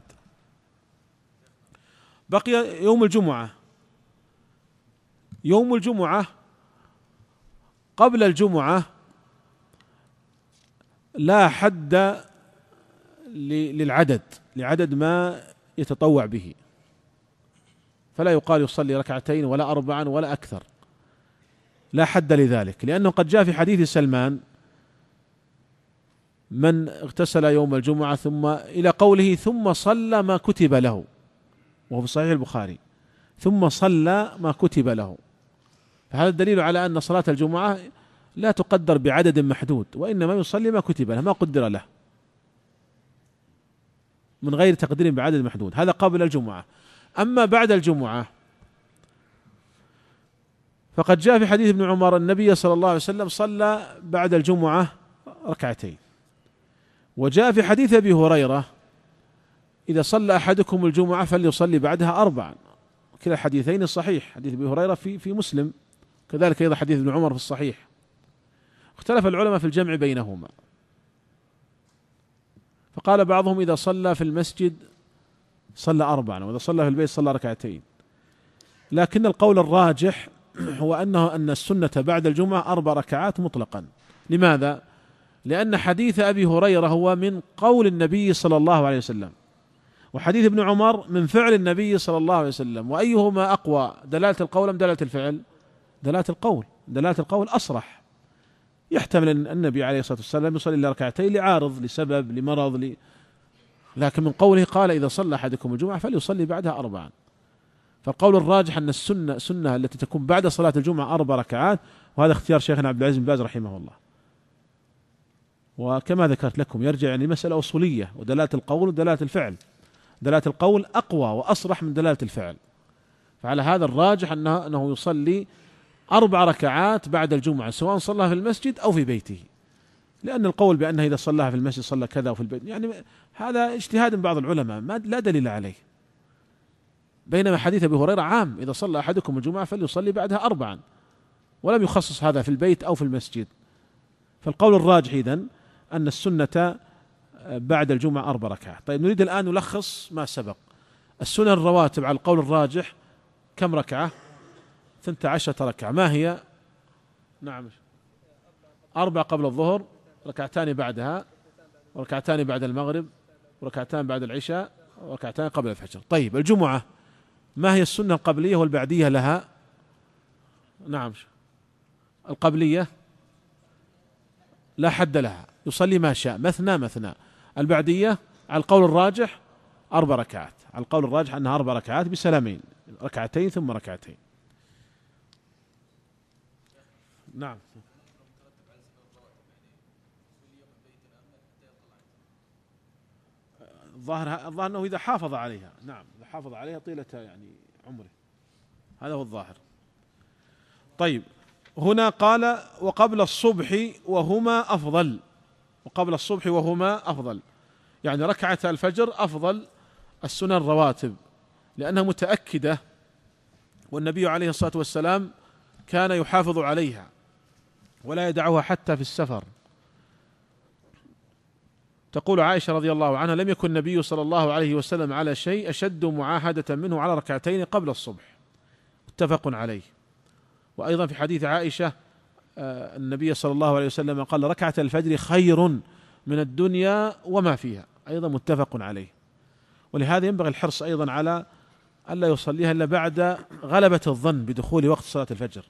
بقي يوم الجمعة. يوم الجمعة قبل الجمعة لا حد للعدد، لعدد ما يتطوع به، فلا يقال يصلي ركعتين ولا أربعا ولا أكثر، لا حد لذلك، لأنه قد جاء في حديث سلمان: من اغتسل يوم الجمعة ثم إلى قوله ثم صلى ما كتب له، وهو في صحيح البخاري، ثم صلى ما كتب له. فهذا الدليل على أن صلاة الجمعة لا تقدر بعدد محدود، وإنما يصلي ما كتب له، ما قدر له، من غير تقدير بعدد محدود. هذا قبل الجمعة. أما بعد الجمعة فقد جاء في حديث ابن عمر النبي صلى الله عليه وسلم صلى بعد الجمعة ركعتين، وجاء في حديث أبي هريرة: إذا صلى أحدكم الجمعة فليصلي بعدها أربعا. كلا الحديثين صحيح، حديث أبي هريرة في في مسلم، كذلك أيضا حديث ابن عمر في الصحيح. اختلف العلماء في الجمع بينهما، فقال بعضهم إذا صلى في المسجد صلى أربعا، وإذا صلى في البيت صلى ركعتين. لكن القول الراجح هو أنه أن السنة بعد الجمعة أربع ركعات مطلقا. لماذا؟ لأن حديث أبي هريرة هو من قول النبي صلى الله عليه وسلم، وحديث ابن عمر من فعل النبي صلى الله عليه وسلم. وأيهما أقوى، دلالة القول أم دلالة الفعل؟ دلالة القول، دلالة القول أصرح، يحتمل أن النبي عليه الصلاة والسلام يصلي إلى ركعتين لعارض، لسبب، لمرض، ل... لكن من قوله قال إذا صلى أحدكم الجمعة فليصلي بعدها أربعا. فالقول الراجح أن السنة سنة التي تكون بعد صلاة الجمعة أربع ركعات، وهذا اختيار شيخنا عبد العزيز بن باز رحمه الله. وكما ذكرت لكم يرجع يعني مسألة أصولية، ودلالة القول ودلالة الفعل، دلالة القول أقوى وأصرح من دلالة الفعل. فعلى هذا الراجح أنه, أنه يصلي أربع ركعات بعد الجمعة سواء صلى في المسجد أو في بيته، لأن القول بأنه إذا صلىها في المسجد صلى كذا وفي البيت يعني هذا اجتهاد من بعض العلماء ما لا دليل عليه، بينما حديث أبي هريرة عام إذا صلى أحدكم الجمعة فليصلي بعدها أربعا، ولم يخصص هذا في البيت أو في المسجد. فالقول الراجح إذن أن السنة بعد الجمعة أربع ركعات. طيب نريد الآن نلخص ما سبق. السنن الرواتب على القول الراجح كم ركعة؟ ثنتا عشرة ركعة. ما هي؟ نعم أربع قبل الظهر، ركعتان بعدها، وركعتان بعد المغرب، وركعتان بعد العشاء، وركعتان قبل الفجر. طيب الجمعة ما هي السنة القبلية والبعدية لها؟ نعم القبلية لا حد لها، يصلي ما شاء، مثنى مثنى. البعدية على القول الراجح أربع ركعات، على القول الراجح أنها أربع ركعات بسلامين، ركعتين ثم ركعتين. نعم الظاهر الظاهر أنه إذا حافظ عليها، نعم إذا حافظ عليها طيلة يعني عمره، هذا هو الظاهر. طيب هنا قال وقبل الصبح وهما أفضل، وقبل الصبح وهما أفضل، يعني ركعة الفجر أفضل السنن الرواتب لأنها متأكدة، والنبي عليه الصلاة والسلام كان يحافظ عليها ولا يدعها حتى في السفر. تقول عائشة رضي الله عنها لم يكن النبي صلى الله عليه وسلم على شيء أشد معاهدة منه على ركعتين قبل الصبح، متفق عليه. وأيضا في حديث عائشة النبي صلى الله عليه وسلم قال ركعة الفجر خير من الدنيا وما فيها، أيضا متفق عليه. ولهذا ينبغي الحرص أيضا على ألا يصليها إلا بعد غلبة الظن بدخول وقت صلاة الفجر،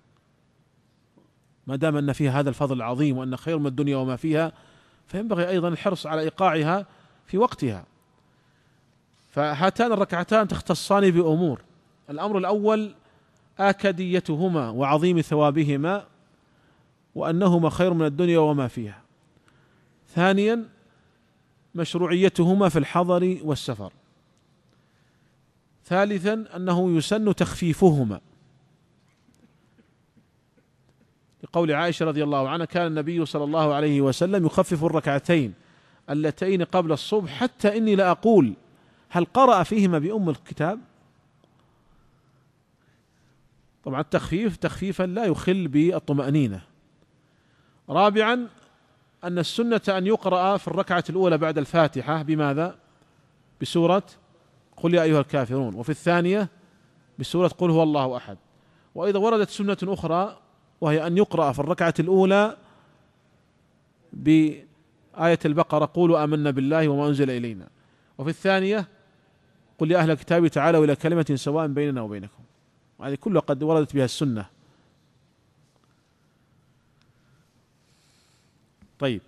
ما دام أن فيها هذا الفضل العظيم وأن خير من الدنيا وما فيها، فينبغي أيضا الحرص على إيقاعها في وقتها. فهاتان الركعتان تختصان بأمور: الأمر الأول آكديتهما وعظيم ثوابهما وأنهما خير من الدنيا وما فيها. ثانيا مشروعيتهما في الحضر والسفر. ثالثا أنه يسن تخفيفهما، لقول عائشة رضي الله عنها كان النبي صلى الله عليه وسلم يخفف الركعتين اللتين قبل الصبح حتى إني لأقول هل قرأ فيهما بأم الكتاب؟ طبعا التخفيف تخفيفا لا يخل بالطمأنينة. رابعا أن السنة أن يقرأ في الركعة الأولى بعد الفاتحة بماذا؟ بسورة قل يا أيها الكافرون، وفي الثانية بسورة قل هو الله أحد. وإذا وردت سنة أخرى وهي أن يقرأ في الركعة الأولى بآية البقرة قولوا آمنا بالله وما أنزل إلينا، وفي الثانية قل يا أهل الكتاب تعالوا إلى كلمة سواء بيننا وبينكم. هذه كلها قد وردت بها السنة. طيب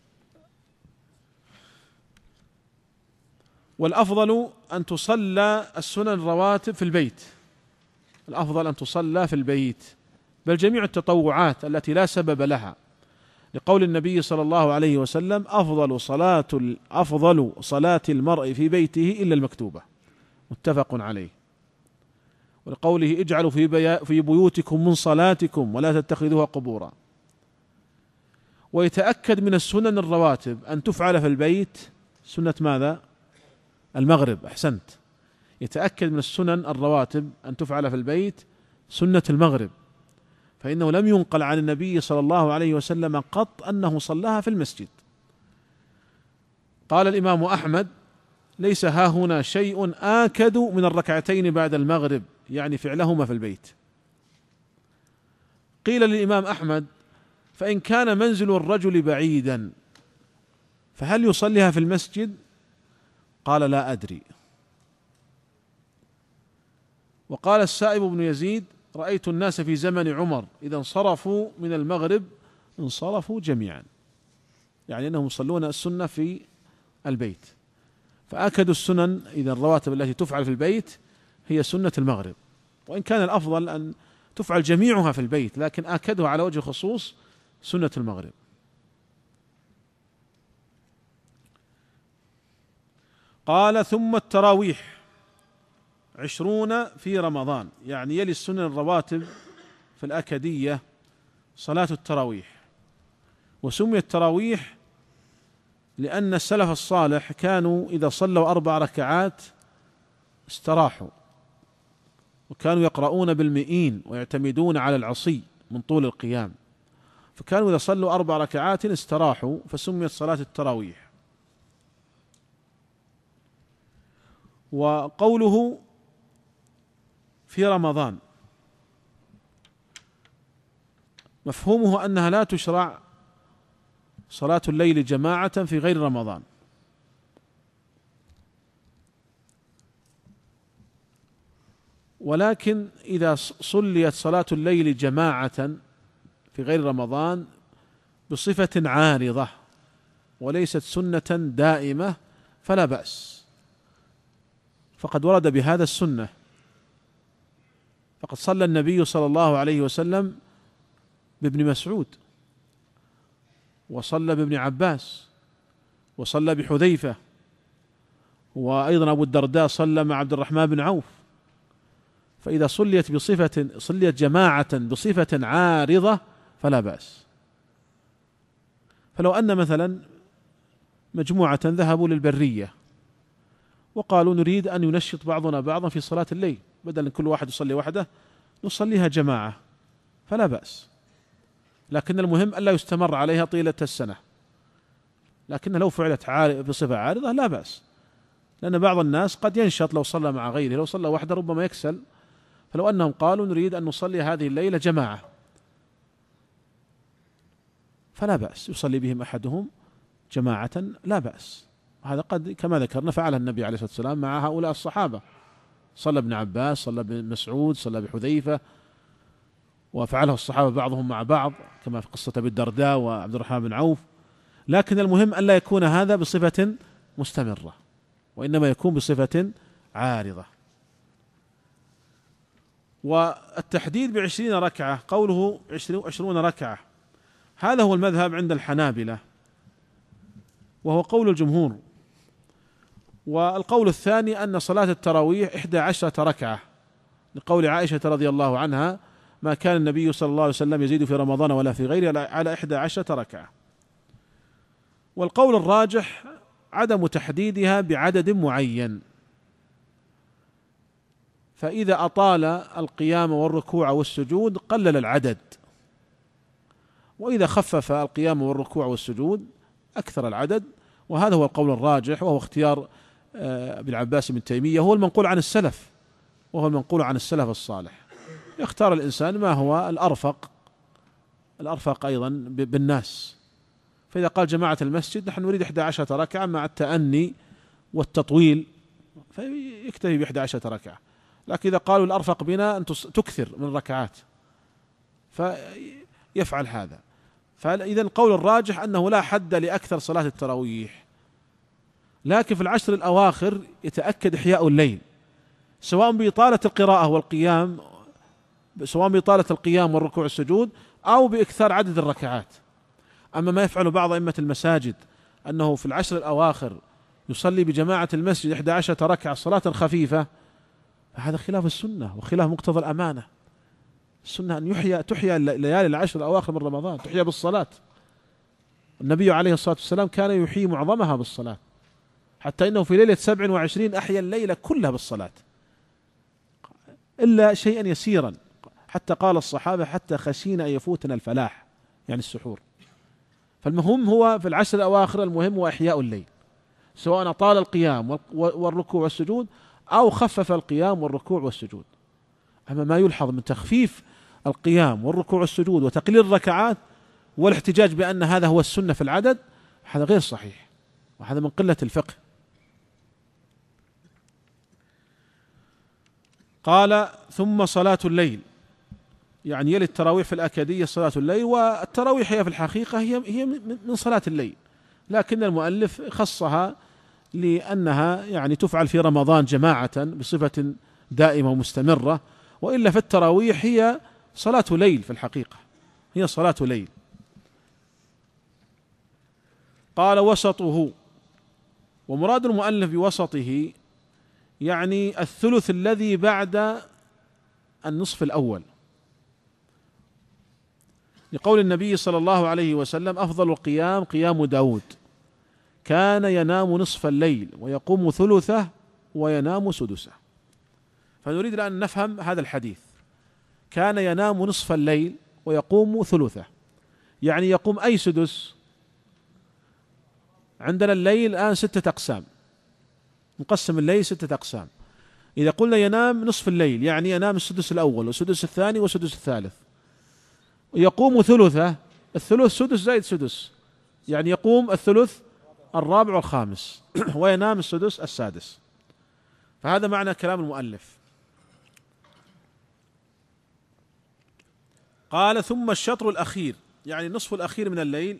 والأفضل أن تصلى السنن الرواتب في البيت، الأفضل أن تصلى في البيت، بل جميع التطوعات التي لا سبب لها، لقول النبي صلى الله عليه وسلم أفضل صلاة أفضل صلاة المرء في بيته إلا المكتوبة، متفق عليه. ولقوله اجعلوا في في بيوتكم من صلاتكم ولا تتخذوها قبورا. ويتأكد من السنن الرواتب أن تفعل في البيت سنة ماذا؟ المغرب، أحسنت. يتأكد من السنن الرواتب أن تفعل في البيت سنة المغرب، فإنه لم ينقل عن النبي صلى الله عليه وسلم قط أنه صلاها في المسجد. قال الإمام أحمد ليس ها هنا شيء آكد من الركعتين بعد المغرب، يعني فعلهما في البيت. قيل للإمام أحمد فإن كان منزل الرجل بعيدا فهل يصليها في المسجد؟ قال لا أدري. وقال السائب بن يزيد رأيت الناس في زمن عمر إذا انصرفوا من المغرب انصرفوا جميعا، يعني أنهم يصلون السنة في البيت. فآكد السنن إذا الرواتب التي تفعل في البيت هي سنة المغرب، وإن كان الأفضل أن تفعل جميعها في البيت، لكن آكدها على وجه الخصوص سنة المغرب. قال ثم التراويح عشرون في رمضان، يعني يلي السنن الرواتب في الأكدية صلاة التراويح. وسمي التراويح لأن السلف الصالح كانوا إذا صلوا أربع ركعات استراحوا، وكانوا يقرؤون بالمئين ويعتمدون على العصي من طول القيام، فكانوا إذا صلوا أربع ركعات استراحوا، فسميت صلاة التراويح. وقوله في رمضان مفهومه أنها لا تشرع صلاة الليل جماعة في غير رمضان، ولكن إذا صليت صلاة الليل جماعة في غير رمضان بصفة عارضة وليست سنة دائمة فلا بأس، فقد ورد بهذا السنة. فقد صلى النبي صلى الله عليه وسلم بابن مسعود، وصلى بابن عباس، وصلى بحذيفة، وأيضا أبو الدرداء صلى مع عبد الرحمن بن عوف. فإذا صليت بصفة صليت جماعة بصفة عارضة فلا بأس. فلو أن مثلا مجموعة ذهبوا للبرية وقالوا نريد أن ينشط بعضنا بعضا في صلاة الليل، بدل كل واحد يصلي وحده نصليها جماعة فلا بأس، لكن المهم ألا يستمر عليها طيلة السنة. لكن لو فعلت بصفة عارضة لا بأس، لأن بعض الناس قد ينشط لو صلى مع غيره، لو صلى وحده ربما يكسل. فلو أنهم قالوا نريد أن نصلي هذه الليلة جماعة فلا بأس، يصلي بهم أحدهم جماعة لا بأس. هذا قد كما ذكرنا فعل النبي عليه الصلاة والسلام مع هؤلاء الصحابة، صلى ابن عباس، صلى ابن مسعود، صلى بحذيفة، وفعله الصحابة بعضهم مع بعض كما في قصة أبي الدرداء وعبد الرحمن بن عوف. لكن المهم ألا يكون هذا بصفة مستمرة، وإنما يكون بصفة عارضة. والتحديد بعشرين ركعة، قوله عشرون ركعة، هذا هو المذهب عند الحنابلة وهو قول الجمهور. والقول الثاني أن صلاة التراويح إحدى عشرة ركعة، لقول عائشة رضي الله عنها ما كان النبي صلى الله عليه وسلم يزيد في رمضان ولا في غيره على إحدى عشرة ركعة. والقول الراجح عدم تحديدها بعدد معين، فإذا أطال القيام والركوع والسجود قلل العدد، وإذا خفف القيام والركوع والسجود أكثر العدد. وهذا هو القول الراجح، وهو اختيار ابن عباس بن تيمية، هو المنقول عن السلف، وهو المنقول عن السلف الصالح. يختار الإنسان ما هو الأرفق الأرفق أيضا بالناس. فإذا قال جماعة المسجد نحن نريد إحدى عشرة ركعة مع التأني والتطويل فيكتفي بإحدى عشرة ركعة، لكن إذا قالوا الأرفق بنا أن تكثر من الركعات فيفعل هذا. فإذا القول الراجح أنه لا حد لأكثر صلاة التراويح، لكن في العشر الأواخر يتأكد إحياء الليل، سواء بإطالة القراءة والقيام، سواء بإطالة القيام والركوع والسجود، أو بإكثار عدد الركعات. أما ما يفعل بعض أئمة المساجد أنه في العشر الأواخر يصلي بجماعة المسجد إحدى عشرة ركعة صلاة خفيفة، فهذا خلاف السنة وخلاف مقتضى الأمانة. السنة أن يحيى تحيى الليالي العشر الأواخر من رمضان تحيى بالصلاة. النبي عليه الصلاة والسلام كان يحيي معظمها بالصلاة، حتى إنه في ليلة سبع وعشرين أحيا الليلة كلها بالصلاة إلا شيئا يسيرا، حتى قال الصحابة حتى خشينا أن يفوتنا الفلاح، يعني السحور. فالمهم هو في العشر الأواخر المهم هو إحياء الليل، سواء طال القيام والركوع والسجود أو خفف القيام والركوع والسجود. أما ما يلحظ من تخفيف القيام والركوع والسجود وتقليل الركعات والاحتجاج بأن هذا هو السنة في العدد، هذا غير صحيح، وهذا من قلة الفقه. قال ثم صلاة الليل يعني يلي التراويح في الأكدية صلاة الليل، والتراويح هي في الحقيقة هي هي من صلاة الليل، لكن المؤلف خصها لأنها يعني تفعل في رمضان جماعة بصفة دائمة ومستمرة، وإلا في التراويح هي صلاة ليل في الحقيقة، هي صلاة ليل. قال وسطه، ومراد المؤلف بوسطه يعني الثلث الذي بعد النصف الأول، لقول النبي صلى الله عليه وسلم أفضل القيام قيام داود، كان ينام نصف الليل ويقوم ثلثه وينام سدسه. فنريد الآن نفهم هذا الحديث، كان ينام نصف الليل ويقوم ثلثه، يعني يقوم أي سدس؟ عندنا الليل الآن ستة أقسام، نقسم الليل ستة أقسام. إذا قلنا ينام نصف الليل يعني ينام السدس الأول والسدس الثاني والسدس الثالث، يقوم ثلثه، الثلث سدس زائد سدس، يعني يقوم الثلث الرابع والخامس وينام السدس السادس. فهذا معنى كلام المؤلف. قال ثم الشطر الأخير، يعني النصف الأخير من الليل،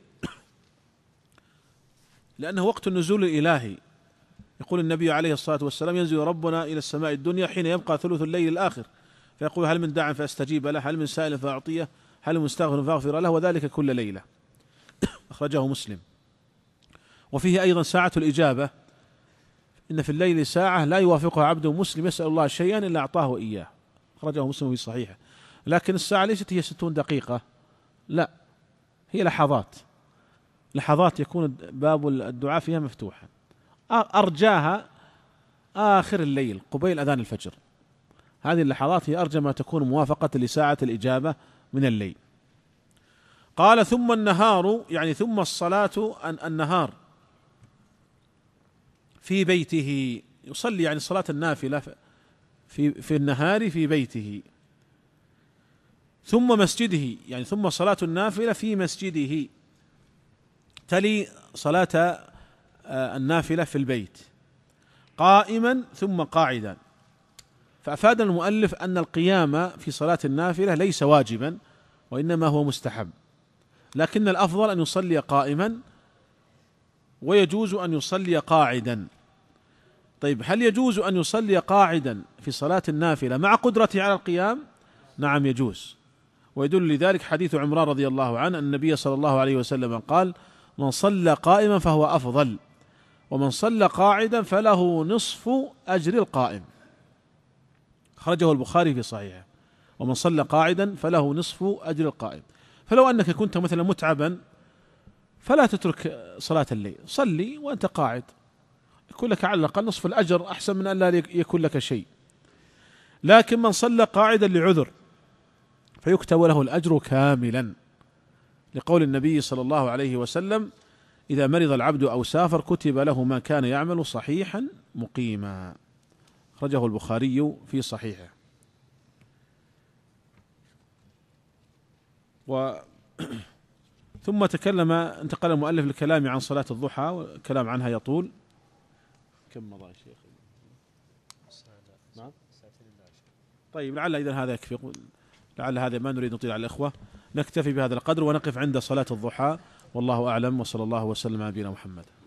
لأنه وقت النزول الإلهي. يقول النبي عليه الصلاة والسلام ينزل ربنا إلى السماء الدنيا حين يبقى ثلث الليل الآخر، فيقول هل من داع فأستجيب له، هل من سائل فأعطيه، هل من مستغفر فأغفر له، وذلك كل ليلة. أخرجه مسلم. وفيه أيضا ساعة الإجابة، إن في الليل ساعة لا يوافقها عبد مسلم يسأل الله شيئا إلا أعطاه إياه، أخرجه مسلم في صحيحه. لكن الساعة ليست هي ستون دقيقة، لا، هي لحظات، لحظات يكون باب الدعاء فيها مفتوحا، أرجاها آخر الليل قبيل أذان الفجر، هذه اللحظات هي أرجى ما تكون موافقة لساعة الإجابة من الليل. قال ثم النهار، يعني ثم الصلاة النهار في بيته، يصلي يعني صلاة النافلة في في النهار في بيته. ثم مسجده، يعني ثم صلاة النافلة في مسجده، تلي صلاة النافلة في البيت، قائما ثم قاعدا. فأفاد المؤلف أن القيام في صلاة النافلة ليس واجبا وإنما هو مستحب، لكن الأفضل أن يصلي قائما، ويجوز أن يصلي قاعدا. طيب هل يجوز أن يصلي قاعدا في صلاة النافلة مع قدرته على القيام؟ نعم يجوز، ويدل لذلك حديث عمران رضي الله عنه أن النبي صلى الله عليه وسلم قال من صلى قائما فهو أفضل، ومن صلى قاعدا فله نصف أجر القائم، خرجه البخاري في صحيحه، ومن صلى قاعدا فله نصف أجر القائم. فلو أنك كنت مثلا متعبا فلا تترك صلاة الليل، صلي وأنت قاعد، يكون لك على الأقل نصف الأجر أحسن من أن لا يكون لك شيء. لكن من صلى قاعدا لعذر فيكتب له الأجر كاملا، لقول النبي صلى الله عليه وسلم إذا مرض العبد أو سافر كتب له ما كان يعمل صحيحا مقيما، أخرجه البخاري في صحيحه. و ثم تكلم، انتقل المؤلف للكلام عن صلاة الضحى، والكلام عنها يطول. كم مضى يا شيخ؟ نعم. طيب لعل إذا هذا يكفي، لعل هذا ما نريد نطيل على الإخوة، نكتفي بهذا القدر ونقف عند صلاة الضحى، والله أعلم، وصلى الله وسلم على نبينا محمد.